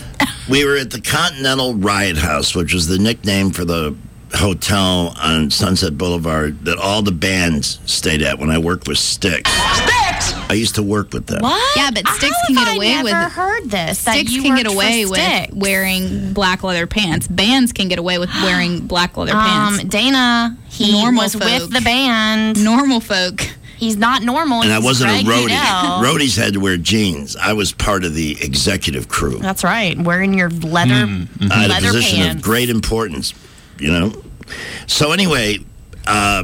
We were at the Continental Riot House, which was the nickname for the hotel on Sunset Boulevard that all the bands stayed at when I worked with Styx. Styx! I used to work with them. What? Yeah, but Styx How can have get I away never with heard this. that Styx you can get worked for away with Styx. wearing black leather pants. Bands can get away with wearing black leather pants. Um, Dana, he Normal was folk. with the band. Normal folk. He's not normal. And I he's wasn't a Greg roadie. Goodell. Roadies had to wear jeans. I was part of the executive crew. That's right. Wearing your leather, I had a leather position pants. of great importance, you know. So anyway, uh,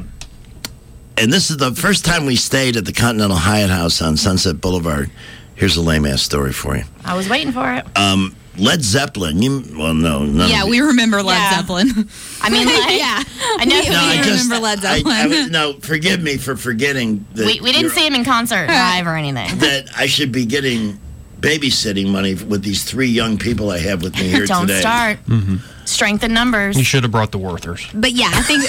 and this is the first time we stayed at the Continental Hyatt House on Sunset Boulevard. Here's a lame-ass story for you. I was waiting for it. Um, Led Zeppelin, you, well, no, none Yeah, of we remember Led Yeah. Zeppelin. I mean, like, yeah. I know. We, No, I we just- remember Led I, Zeppelin. I was- no, forgive me for forgetting that, we, we didn't you're- see him in concert live or anything. that I should be getting babysitting money with these three young people I have with me here Don't today. start. Strength in numbers. You should have brought the Werthers. But yeah, I think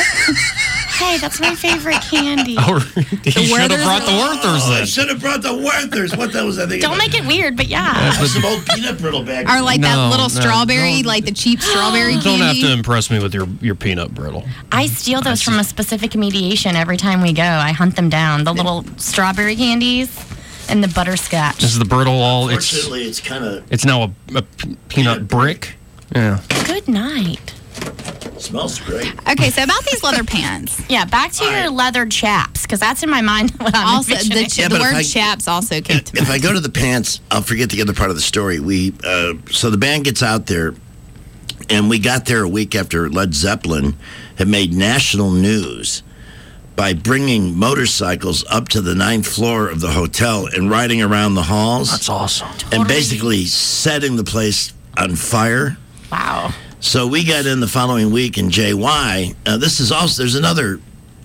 Hey, that's my favorite candy. Or he should have brought the Werthers Oh, I then. should have brought the Werthers. What the was I thinking? Don't make it weird, but yeah. I some old peanut brittle bag. or like that No, little no, strawberry, no. like the cheap strawberry You don't have candy. to impress me with your, your peanut brittle. I steal those from a specific mediation every time we go. I hunt them down. The little strawberry candies and the butterscotch. Is the brittle all? It's Fortunately, it's kind of it's now a, a p- peanut brick. Yeah. Good night. smells great. Okay, so about these leather pants. Yeah, back to your leather chaps, because that's in my mind what I'm Also, the, envisioning. ch- Yeah, the but if word I- chaps also came to me. If I go to the pants, I'll forget the other part of the story. We uh, so the band gets out there, and we got there a week after Led Zeppelin had made national news by bringing motorcycles up to the ninth floor of the hotel and riding around the halls. That's awesome. And basically setting the place on fire. Wow. So we got in the following week, and J Y. Uh, this is also there's another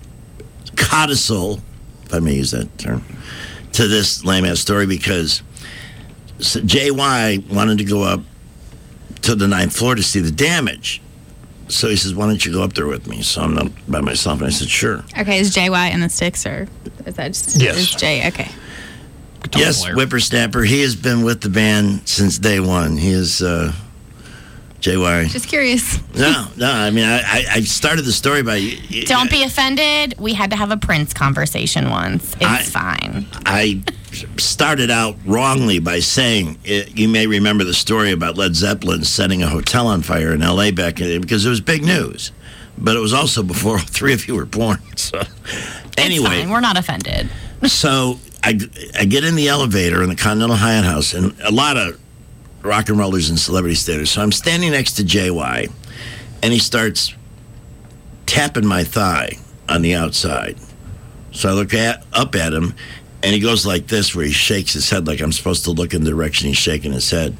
codicil, if I may use that term, to this lame ass story because s- J Y wanted to go up to the ninth floor to see the damage. So he says, "Why don't you go up there with me?" So I'm not by myself, and I said, "Sure." Okay, is J Y in the sticks or is that just Yes. is J? Okay. Yes, Whippersnapper. He has been with the band since day one. He is uh, J Y. Just curious. No, no. I mean, I, I, I started the story by. Don't be offended. We had to have a Prince conversation once. It's fine. I started out wrongly by saying it, you may remember the story about Led Zeppelin setting a hotel on fire in L A back in because it was big news, but it was also before all three of you were born. So anyway, It's fine. We're not offended. so I, I get in the elevator in the Continental Hyatt House, and a lot of rock and rollers and celebrity standers. So I'm standing next to J Y, and he starts tapping my thigh on the outside. So I look at, up at him, and he goes like this, where he shakes his head like I'm supposed to look in the direction he's shaking his head.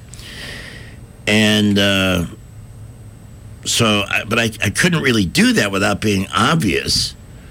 And uh, so, I, but I, I couldn't really do that without being obvious.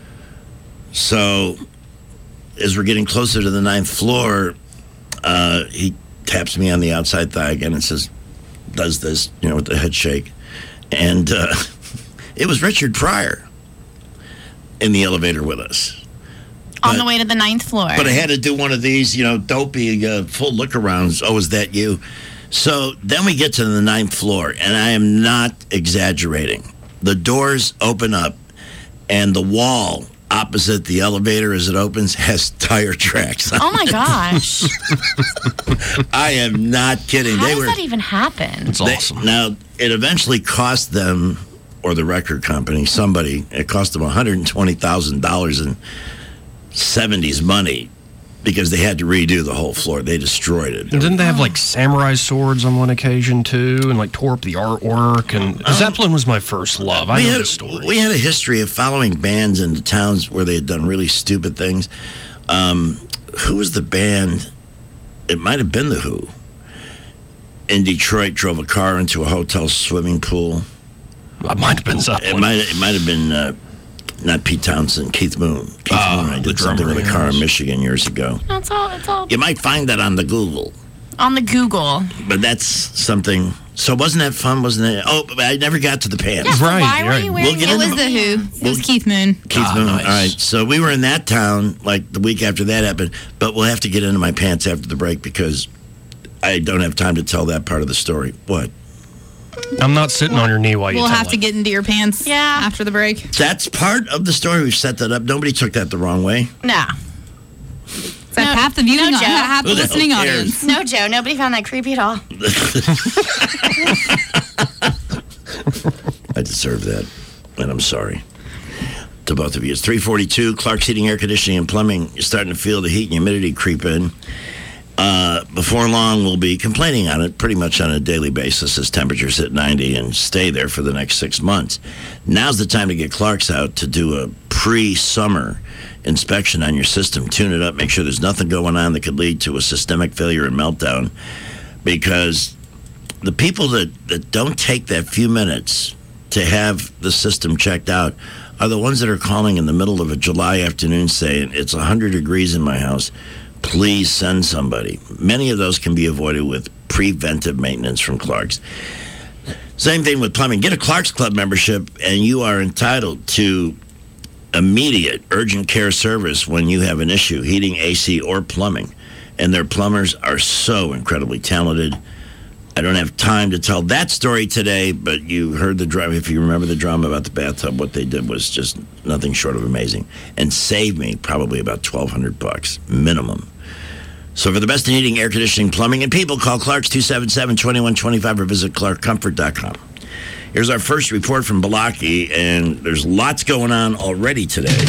So as we're getting closer to the ninth floor, uh, he taps me on the outside thigh again and says, does this, you know, with the head shake. And uh, it was Richard Pryor in the elevator with us. On the way to the ninth floor. But I had to do one of these, you know, dopey, uh, full look arounds. Oh, is that you? So then we get to the ninth floor, and I am not exaggerating. The doors open up, and the wall opposite the elevator as it opens has tire tracks on Oh my it. gosh. I am not kidding. How they does were that even happen? they- Now, it eventually cost them, or the record company, somebody, it cost them one hundred twenty thousand dollars in seventies money because they had to redo the whole floor. They destroyed it. And didn't they have like samurai swords on one occasion too, and like tore up the artwork? And Zeppelin was my first love. I we know had, the story. We had a history of following bands into towns where they had done really stupid things. Um, who was the band? It might have been The Who. In Detroit, drove a car into a hotel swimming pool. It might have been Zeppelin. It might, it might have been uh, not Pete Townsend, Keith Moon. Keith Ah, Moon. I the did something drummer, with a car in yes. Michigan years ago. It's all, it's all You might find that on the Google. on the Google. But that's something. So wasn't that fun? Wasn't it? Oh, but I never got to the pants. Yeah, so Right, why were right. you wearing We'll get It into was the Who. It was Keith Moon. Keith Ah, Moon. nice. All right. So we were in that town like the week after that happened, but we'll have to get into my pants after the break because I don't have time to tell that part of the story. What? I'm not sitting on your knee while you We'll tell have it. to get into your pants yeah. after the break. That's part of the story. We've set that up. Nobody took that the wrong way. Nah. Is that half the viewing, no, Joe. half the Who the listening hell cares? audience? No, Joe. Nobody found that creepy at all. I deserve that, and I'm sorry to both of you. It's three forty-two, Clark's Heating, Air Conditioning, and Plumbing. You're starting to feel the heat and humidity creep in. Uh, before long, we'll be complaining on it pretty much on a daily basis as temperatures hit ninety and stay there for the next six months. Now's the time to get Clark's out to do a pre-summer inspection on your system. Tune it up, make sure there's nothing going on that could lead to a systemic failure and meltdown, because the people that, that don't take that few minutes to have the system checked out are the ones that are calling in the middle of a July afternoon saying, it's one hundred degrees in my house, please send somebody. Many of those can be avoided with preventive maintenance from Clark's. Same thing with plumbing. Get a Clark's Club membership and you are entitled to immediate urgent care service when you have an issue, heating, A C, or plumbing. And their plumbers are so incredibly talented. I don't have time to tell that story today, but you heard the drama. If you remember the drama about the bathtub, what they did was just nothing short of amazing and saved me probably about twelve hundred bucks minimum. So for the best in heating, air conditioning, plumbing, and people, call Clark's two seven seven, two one two five or visit clark comfort dot com. Here's our first report from Biloxi, and there's lots going on already today.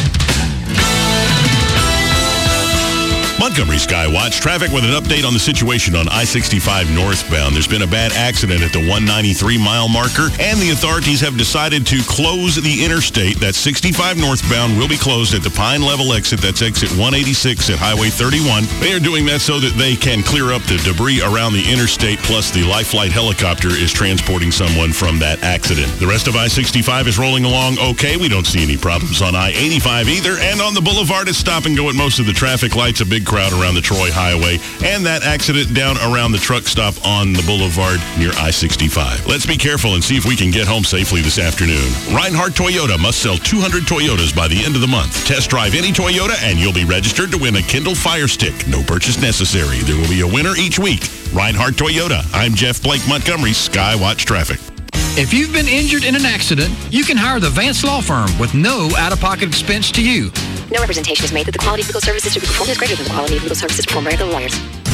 Montgomery Skywatch traffic with an update on the situation on I sixty-five northbound. There's been a bad accident at the one ninety-three mile marker, and the authorities have decided to close the interstate. That sixty-five northbound will be closed at the Pine Level exit. That's exit one eighty-six at Highway thirty-one. They are doing that so that they can clear up the debris around the interstate, plus the Life Flight helicopter is transporting someone from that accident. The rest of I sixty-five is rolling along okay. We don't see any problems on I eighty-five either, and on the boulevard it's stop and go at most of the traffic lights. A big crowd around the Troy Highway, and that accident down around the truck stop on the boulevard near I sixty-five. Let's be careful and see if we can get home safely this afternoon. Reinhardt Toyota must sell two hundred Toyotas by the end of the month. Test drive any Toyota and you'll be registered to win a Kindle Fire Stick. No purchase necessary. There will be a winner each week. Reinhardt Toyota. I'm Jeff Blake, Montgomery Skywatch Traffic. If you've been injured in an accident, you can hire the Vance Law Firm with no out-of-pocket expense to you. No representation is made that the quality of legal services to be performed is greater than the quality of legal services performed by other lawyers.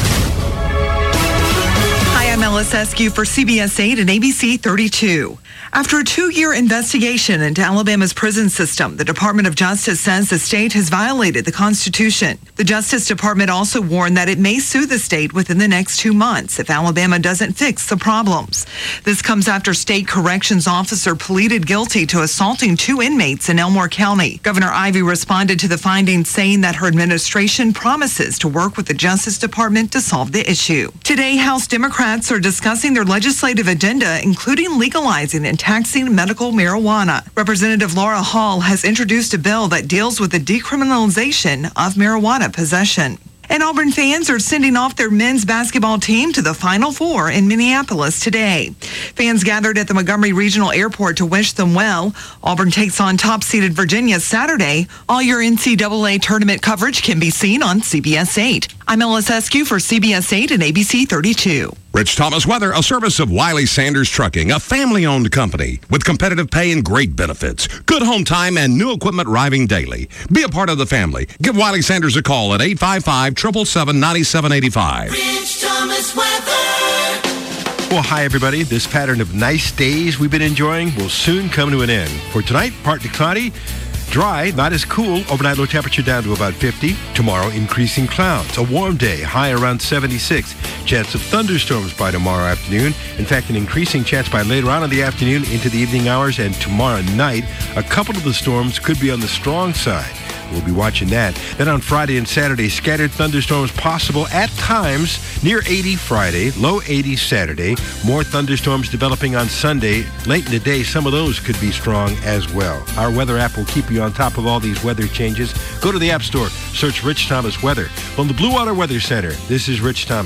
Hi, I'm Ellis Eskew for C B S eight and A B C thirty-two. After a two-year investigation into Alabama's prison system, the Department of Justice says the state has violated the Constitution. The Justice Department also warned that it may sue the state within the next two months if Alabama doesn't fix the problems. This comes after state corrections officer pleaded guilty to assaulting two inmates in Elmore County. Governor Ivey responded to the findings, saying that her administration promises to work with the Justice Department to solve the issue. Today, House Democrats are discussing their legislative agenda, including legalizing and taxing medical marijuana. Representative Laura Hall has introduced a bill that deals with the decriminalization of marijuana possession. And Auburn fans are sending off their men's basketball team to the Final Four in Minneapolis today. Fans gathered at the Montgomery Regional Airport to wish them well. Auburn takes on top-seeded Virginia Saturday. All your N C double A tournament coverage can be seen on C B S eight. I'm Ellis Eskew for C B S eight and A B C thirty-two. Rich Thomas Weather, a service of Wiley Sanders Trucking, a family-owned company with competitive pay and great benefits, good home time, and new equipment arriving daily. Be a part of the family. Give Wiley Sanders a call at eight five five, seven seven seven, nine seven eight five. Rich Thomas Weather. Well, hi, everybody. This pattern of nice days we've been enjoying will soon come to an end. For tonight, partly cloudy. Dry, not as cool. Overnight low temperature down to about fifty. Tomorrow, increasing clouds. A warm day, high around seventy-six. Chance of thunderstorms by tomorrow afternoon. In fact, an increasing chance by later on in the afternoon into the evening hours. And tomorrow night, a couple of the storms could be on the strong side. We'll be watching that. Then on Friday and Saturday, scattered thunderstorms possible at times near eighty Friday, low eighty Saturday. More thunderstorms developing on Sunday. Late in the day, some of those could be strong as well. Our weather app will keep you on top of all these weather changes. Go to the App Store, search Rich Thomas Weather. From the Blue Water Weather Center, this is Rich Thomas.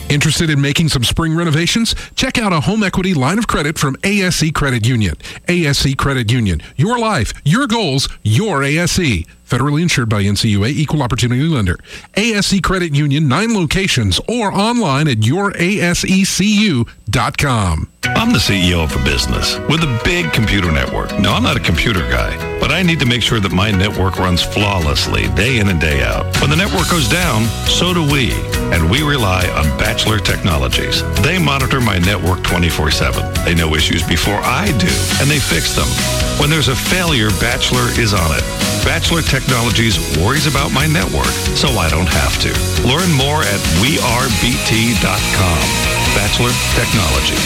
Interested in making some spring renovations? Check out a home equity line of credit from A S E Credit Union. A S E Credit Union. Your life, your goals, your A S E. Federally insured by N C U A, Equal Opportunity Lender. A S E Credit Union, nine locations, or online at your A S E C U dot com. I'm the C E O of a business with a big computer network. Now, I'm not a computer guy, but I need to make sure that my network runs flawlessly day in and day out. When the network goes down, so do we, and we rely on Bachelor Technologies. They monitor my network twenty-four seven. They know issues before I do, and they fix them. When there's a failure, Bachelor is on it. Bachelor Technologies worries about my network, so I don't have to. Learn more at we are b t dot com. Bachelor Technology.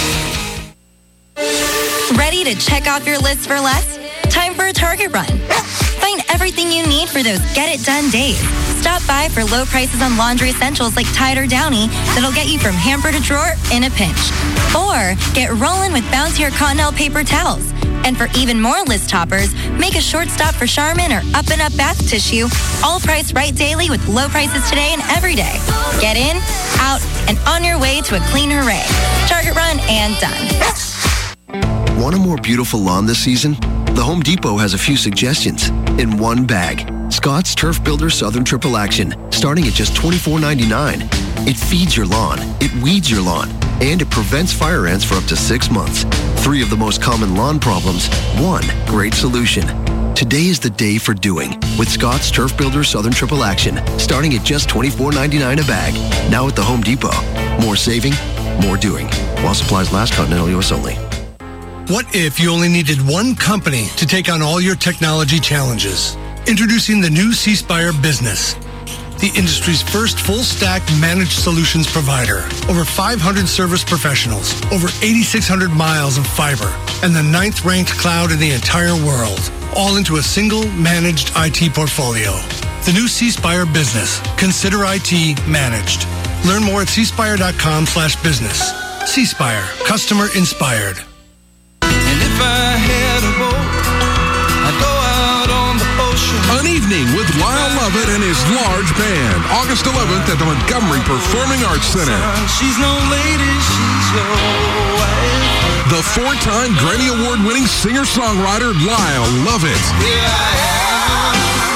Ready to check off your list for less? Time for a Target run. Find everything you need for those get-it-done days. Stop by for low prices on laundry essentials like Tide or Downy that'll get you from hamper to drawer in a pinch. Or get rolling with Bouncier Cottonelle paper towels. And for even more list toppers, make a short stop for Charmin or Up and Up bath tissue, all priced right daily with low prices today and every day. Get in, out, and on your way to a clean hooray. Target run and done. Want a more beautiful lawn this season? The Home Depot has a few suggestions in one bag. Scott's Turf Builder Southern Triple Action, starting at just twenty-four ninety-nine. It feeds your lawn, it weeds your lawn, and it prevents fire ants for up to six months. Three of the most common lawn problems, one great solution. Today is the day for doing with Scott's Turf Builder Southern Triple Action, starting at just twenty-four ninety-nine a bag. Now at the Home Depot. More saving, more doing. While supplies last, continental U S only. What if you only needed one company to take on all your technology challenges? Introducing the new C Spire Business, the industry's first full-stack managed solutions provider. Over five hundred service professionals, over eighty-six hundred miles of fiber, and the ninth-ranked cloud in the entire world, all into a single managed I T portfolio. The new C Spire Business. Consider I T managed. Learn more at c spire dot com slash business. C Spire. Customer inspired. If I had a boat, I'd go out on the ocean. An evening with Lyle Lovett and his large band, August eleventh at the Montgomery Performing Arts Center. She's no lady, she's your wife. The four-time Grammy Award-winning singer-songwriter Lyle Lovett. Here I am.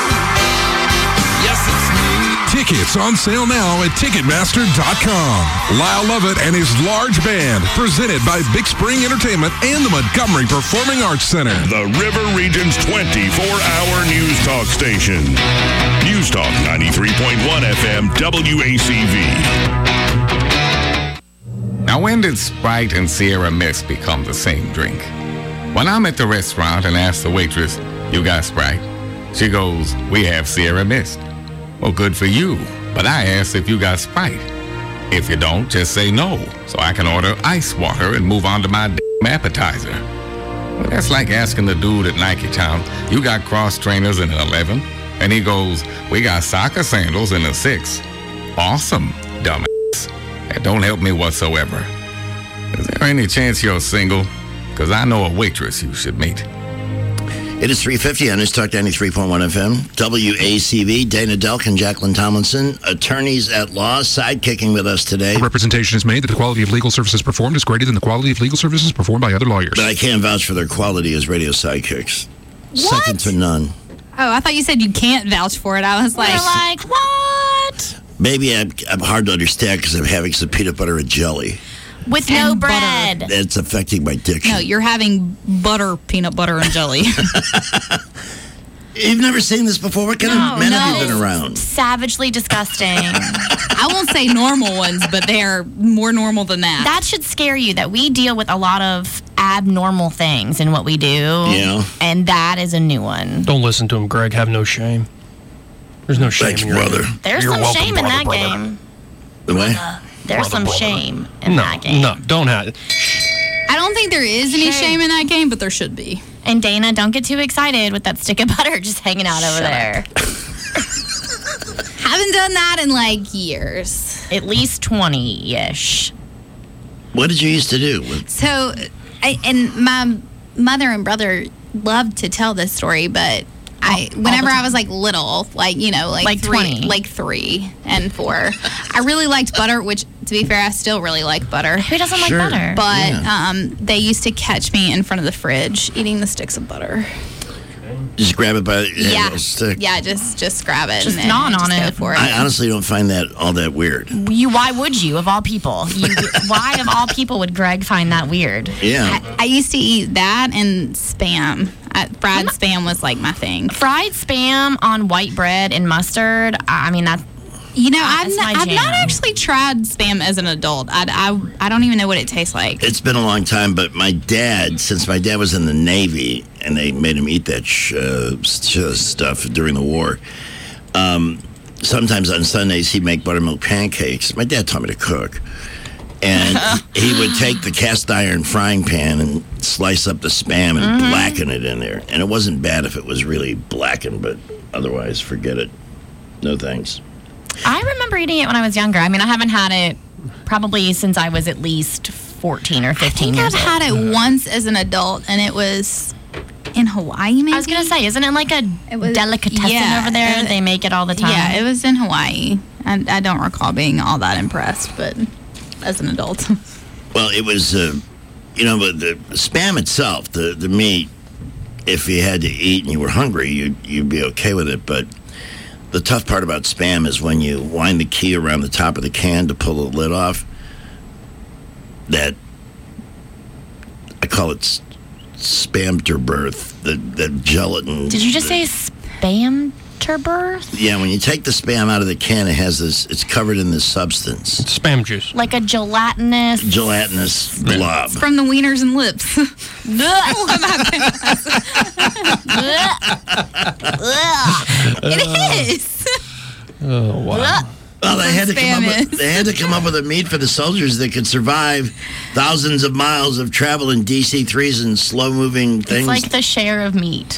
Yes, it's me. Tickets on sale now at ticketmaster dot com. Lyle Lovett and his large band, presented by Big Spring Entertainment and the Montgomery Performing Arts Center. The River Region's twenty-four hour news talk station. News Talk ninety-three point one F M W A C V. Now, when did Sprite and Sierra Mist become the same drink? When I'm at the restaurant and ask the waitress, "You got Sprite?" She goes, "We have Sierra Mist." Well, good for you, but I asked if you got Sprite. If you don't, just say no, so I can order ice water and move on to my damn appetizer. Well, that's like asking the dude at Nike Town, "You got cross trainers in an eleven?" And he goes, "We got soccer sandals in a six." Awesome, dumbass. That don't help me whatsoever. Is there any chance you're single? Because I know a waitress you should meet. It is three fifty on News Talk ninety-three point one F M, W A C V. Dana Delk and Jacqueline Tomlinson, attorneys at law, sidekicking with us today. Representation is made that the quality of legal services performed is greater than the quality of legal services performed by other lawyers. But I can't vouch for their quality as radio sidekicks. What? Second to none. Oh, I thought you said you can't vouch for it. I was like, You're like, what? Maybe I'm, I'm hard to understand because I'm having some peanut butter and jelly. With no bread. That's affecting my diction. No, you're having butter, peanut butter, and jelly. You've never seen this before? What kind No, of men no. have you been around? Savagely disgusting. I won't say normal ones, but they are more normal than that. That should scare you that we deal with a lot of abnormal things in what we do. Yeah. And that is a new one. Don't listen to him, Greg. Have no shame. There's no shame Thanks, in your brother. There's You're some welcome, shame in brother, that brother. game. The way? There's Brother, some brother. shame in No, that game. no, don't have it. I don't think there is any Shame. shame in that game, but there should be. And Dana, don't get too excited with that stick of butter just hanging out over there. Haven't done that in like years. At least twenty-ish. What did you used to do? So, I, and my mother and brother loved to tell this story, but I, whenever I was like little, like, you know, like, Like three, twenty. like three and four, I really liked butter, which to be fair, I still really like butter. Who doesn't Sure. like butter? But Yeah. um, they used to catch me in front of the fridge eating the sticks of butter. Just grab it by the Yeah, handle stick. yeah, just just grab it. Just and gnaw then on just go it. for it. I honestly don't find that all that weird. You, why would you, of all people? You, why, of all people, would Greg find that weird? Yeah. I, I used to eat that and Spam. I, fried Spam was like my thing. Fried Spam on white bread and mustard. I mean, that's You know, Uh, I've, it's not, my I've not jam. actually tried Spam as an adult. I, I, I don't even know what it tastes like. It's been a long time, but my dad, since my dad was in the Navy and they made him eat that sh- uh, sh- stuff during the war, um, sometimes on Sundays he'd make buttermilk pancakes. My dad taught me to cook. And he would take the cast iron frying pan and slice up the Spam and Mm-hmm. blacken it in there. And it wasn't bad if it was really blackened, but otherwise, forget it. No thanks. I remember eating it when I was younger. I mean, I haven't had it probably since I was at least fourteen or fifteen I think years I've old. had it once as an adult, and it was in Hawaii, maybe? I was going to say, isn't it like a was- delicatessen yeah, over there? it- They make it all the time. Yeah, it was in Hawaii. I, I don't recall being all that impressed, but as an adult. Well, it was, uh, you know, but the Spam itself, the, the meat, if you had to eat and you were hungry, you'd, you'd be okay with it. But the tough part about Spam is when you wind the key around the top of the can to pull the lid off, that, I call it s- Spamterberth, the, the gelatin. Did you just say Spamterberth? Yeah, when you take the Spam out of the can, it has this, it's covered in this substance. Spam juice. Like a gelatinous... Gelatinous blob. It's from the wieners and lips. It is. Oh, wow. Well, they had to come Spam up with, is. they had to come up with a meat for the soldiers that could survive thousands of miles of travel in D C threes and slow-moving things. It's like the share of meat.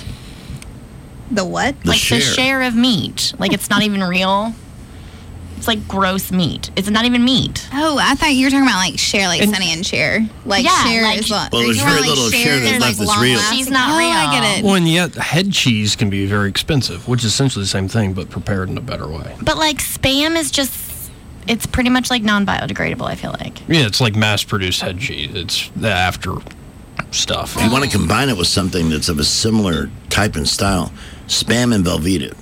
The what? The like share. the share of meat. Like it's not even real. It's like gross meat. It's not even meat. Oh, I thought you were talking about like Cher, like Sonny and Cher. Like Yeah, Cher like- is what? Well, there's you're talking very about, little of Cher that's left that's real. She's not oh, real. I get it. Well, and yet head cheese can be very expensive, which is essentially the same thing, but prepared in a better way. But like Spam is just, it's pretty much like non-biodegradable, I feel like. Yeah, it's like mass-produced head cheese. It's the after stuff. If you want to combine it with something that's of a similar type and style, Spam and Velveeta.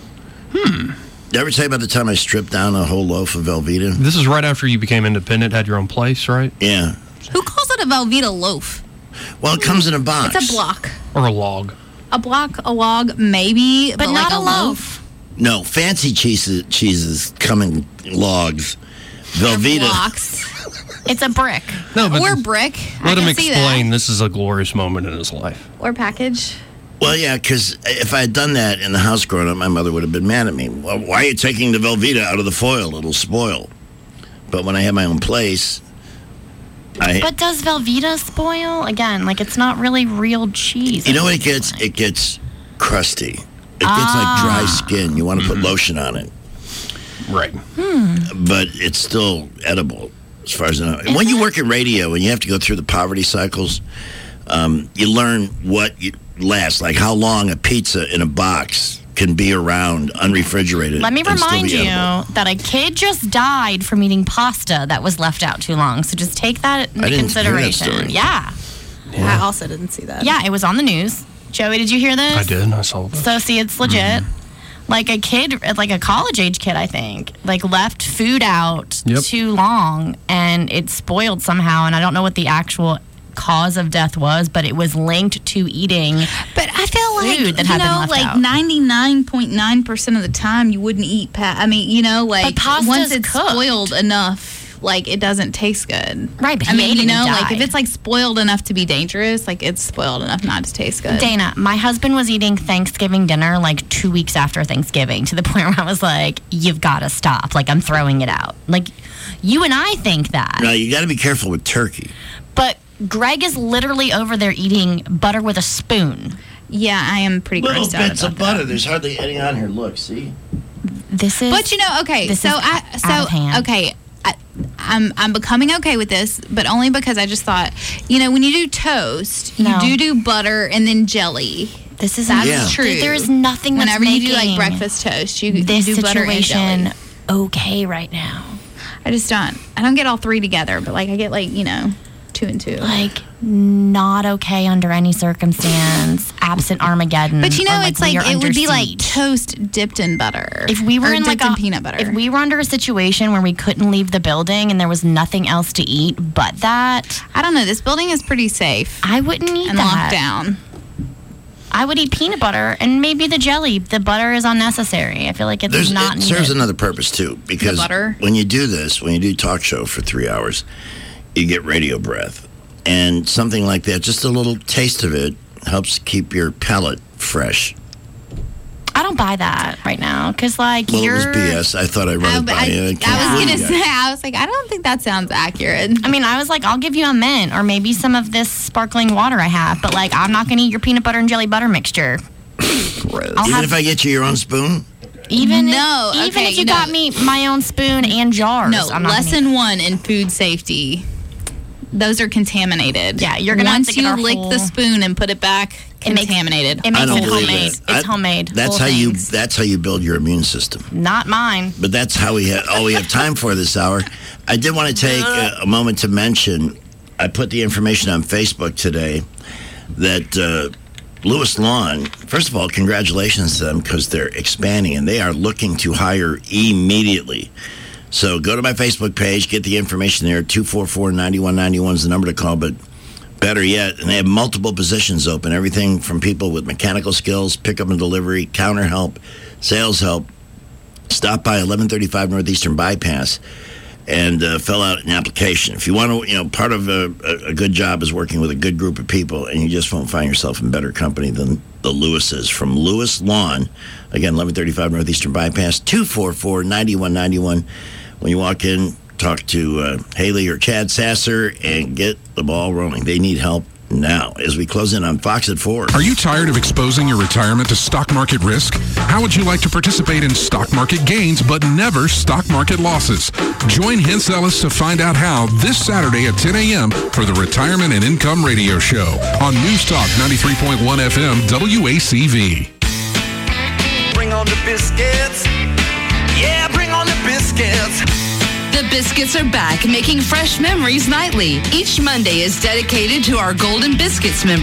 Hmm. Did I ever tell you about the time I stripped down a whole loaf of Velveeta? This is right after you became independent, had your own place, right? Yeah. Who calls it a Velveeta loaf? Well, it comes in a box. It's a block. Or a log. A block, a log, maybe, but, But like not a a loaf. No, fancy cheeses, cheeses come in logs. Velveeta. Blocks. It's a brick. No, but Or brick. I let him can see explain this is a glorious moment in his life. that. Or package. Well, yeah, because if I had done that in the house growing up, my mother would have been mad at me. Well, why are you taking the Velveeta out of the foil? It'll spoil. But when I had my own place, I... But does Velveeta spoil? Again, like it's not really real cheese. You know what it gets? It gets crusty. It gets like dry skin. You want to put lotion on it. Right. Hmm. But it's still edible, as far as I know. And when you work in radio and you have to go through the poverty cycles, um, you learn what you lasts, like how long a pizza in a box can be around unrefrigerated. Let me and still remind be you edible. that a kid just died from eating pasta that was left out too long. So just take that into I didn't hear that consideration. story. Yeah. I also didn't see that. Yeah, it was on the news. Joey, did you hear this? I did. I saw that. So see, it's legit. Like a kid, like a college age kid, I think, like left food out Yep. too long and it spoiled somehow. And I don't know what the actual cause of death was, but it was linked to eating. But I feel like, Food that you had been know, left like out. ninety-nine point nine percent of the time you wouldn't eat pa- I mean, you know, like pasta's once it's cooked. spoiled enough, like it doesn't taste good. Right, but I he mean, ate you it know, and like if died. it's like spoiled enough to be dangerous, like it's spoiled enough not to taste good. Dana, my husband was eating Thanksgiving dinner like two weeks after Thanksgiving to the point where I was like, you've got to stop. Like, I'm throwing it out. Like, you and I think that. No, you got to be careful with turkey. But Greg is literally over there eating butter with a spoon. Yeah, I am pretty Little grossed out bits about of butter. There's hardly any on here. Look, see? This is. But you know, okay, This so is I out so of hand. okay, I, I'm I'm becoming okay with this, but only because I just thought, you know, when you do toast, No. you do do butter and then jelly. This is That's Yeah. true. There is nothing that's Whenever you do making like breakfast toast, you, you this do butter and situation jelly. okay right now. I I just don't. I don't get all three together, but like I get like, you know, two and two. Like, not okay under any circumstance, absent Armageddon. But you know, or, like, it's like we are it under would be siege. like toast dipped in butter. If we were Or in like dipped in a peanut butter. if we were under a situation where we couldn't leave the building and there was nothing else to eat but that, I don't know. This building is pretty safe. I wouldn't eat and that. locked down. I would eat peanut butter and maybe the jelly. The butter is unnecessary. I feel like it's There's, not it serves needed. another purpose too, because butter? when you do this, when you do talk show for three hours, you get radio breath, and something like that, just a little taste of it helps keep your palate fresh. I don't buy that right now because, like, Well, you're. it was B S. I thought I'd run I, it by I, you. I was gonna say, I was like, I don't think that sounds accurate. I mean, I was like, I'll give you a mint or maybe some of this sparkling water I have, but like, I'm not gonna eat your peanut butter and jelly butter mixture. Even have- if I get you your own spoon? Even No, if, even okay, if you no. got me my own spoon and jars. No, I'm not gonna lesson one in food safety. Those are contaminated. Yeah, you're gonna have Once to get you our lick whole- the spoon and put it back, It makes- contaminated. it makes I don't it believe homemade. that. It's I- homemade. That's full how you. things. That's how you build your immune system. Not mine. But that's how we have all we have time for this hour. I did want to take a, a moment to mention. I put the information on Facebook today that uh, Lewis Lawn. First of all, congratulations to them because they're expanding and they are looking to hire immediately. So go to my Facebook page, get the information there. two four four, nine one nine one is the number to call. But better yet, and they have multiple positions open. Everything from people with mechanical skills, pickup and delivery, counter help, sales help. Stop by eleven thirty-five Northeastern Bypass and uh, fill out an application. If you want to, you know, part of a, a, a good job is working with a good group of people, and you just won't find yourself in better company than the Lewises. From Lewis Lawn, again, eleven thirty-five Northeastern Bypass, two four four, nine one nine one. When you walk in, talk to uh, Haley or Chad Sasser and get the ball rolling. They need help now as we close in on Fox at four. Are you tired of exposing your retirement to stock market risk? How would you like to participate in stock market gains but never stock market losses? Join Hens Ellis to find out how this Saturday at ten a.m. for the Retirement and Income Radio Show on News Talk ninety-three point one F M W A C V. Bring on the biscuits. Yeah, bring on the biscuits. The Biscuits are back, making fresh memories nightly. Each Monday is dedicated to our Golden Biscuits members.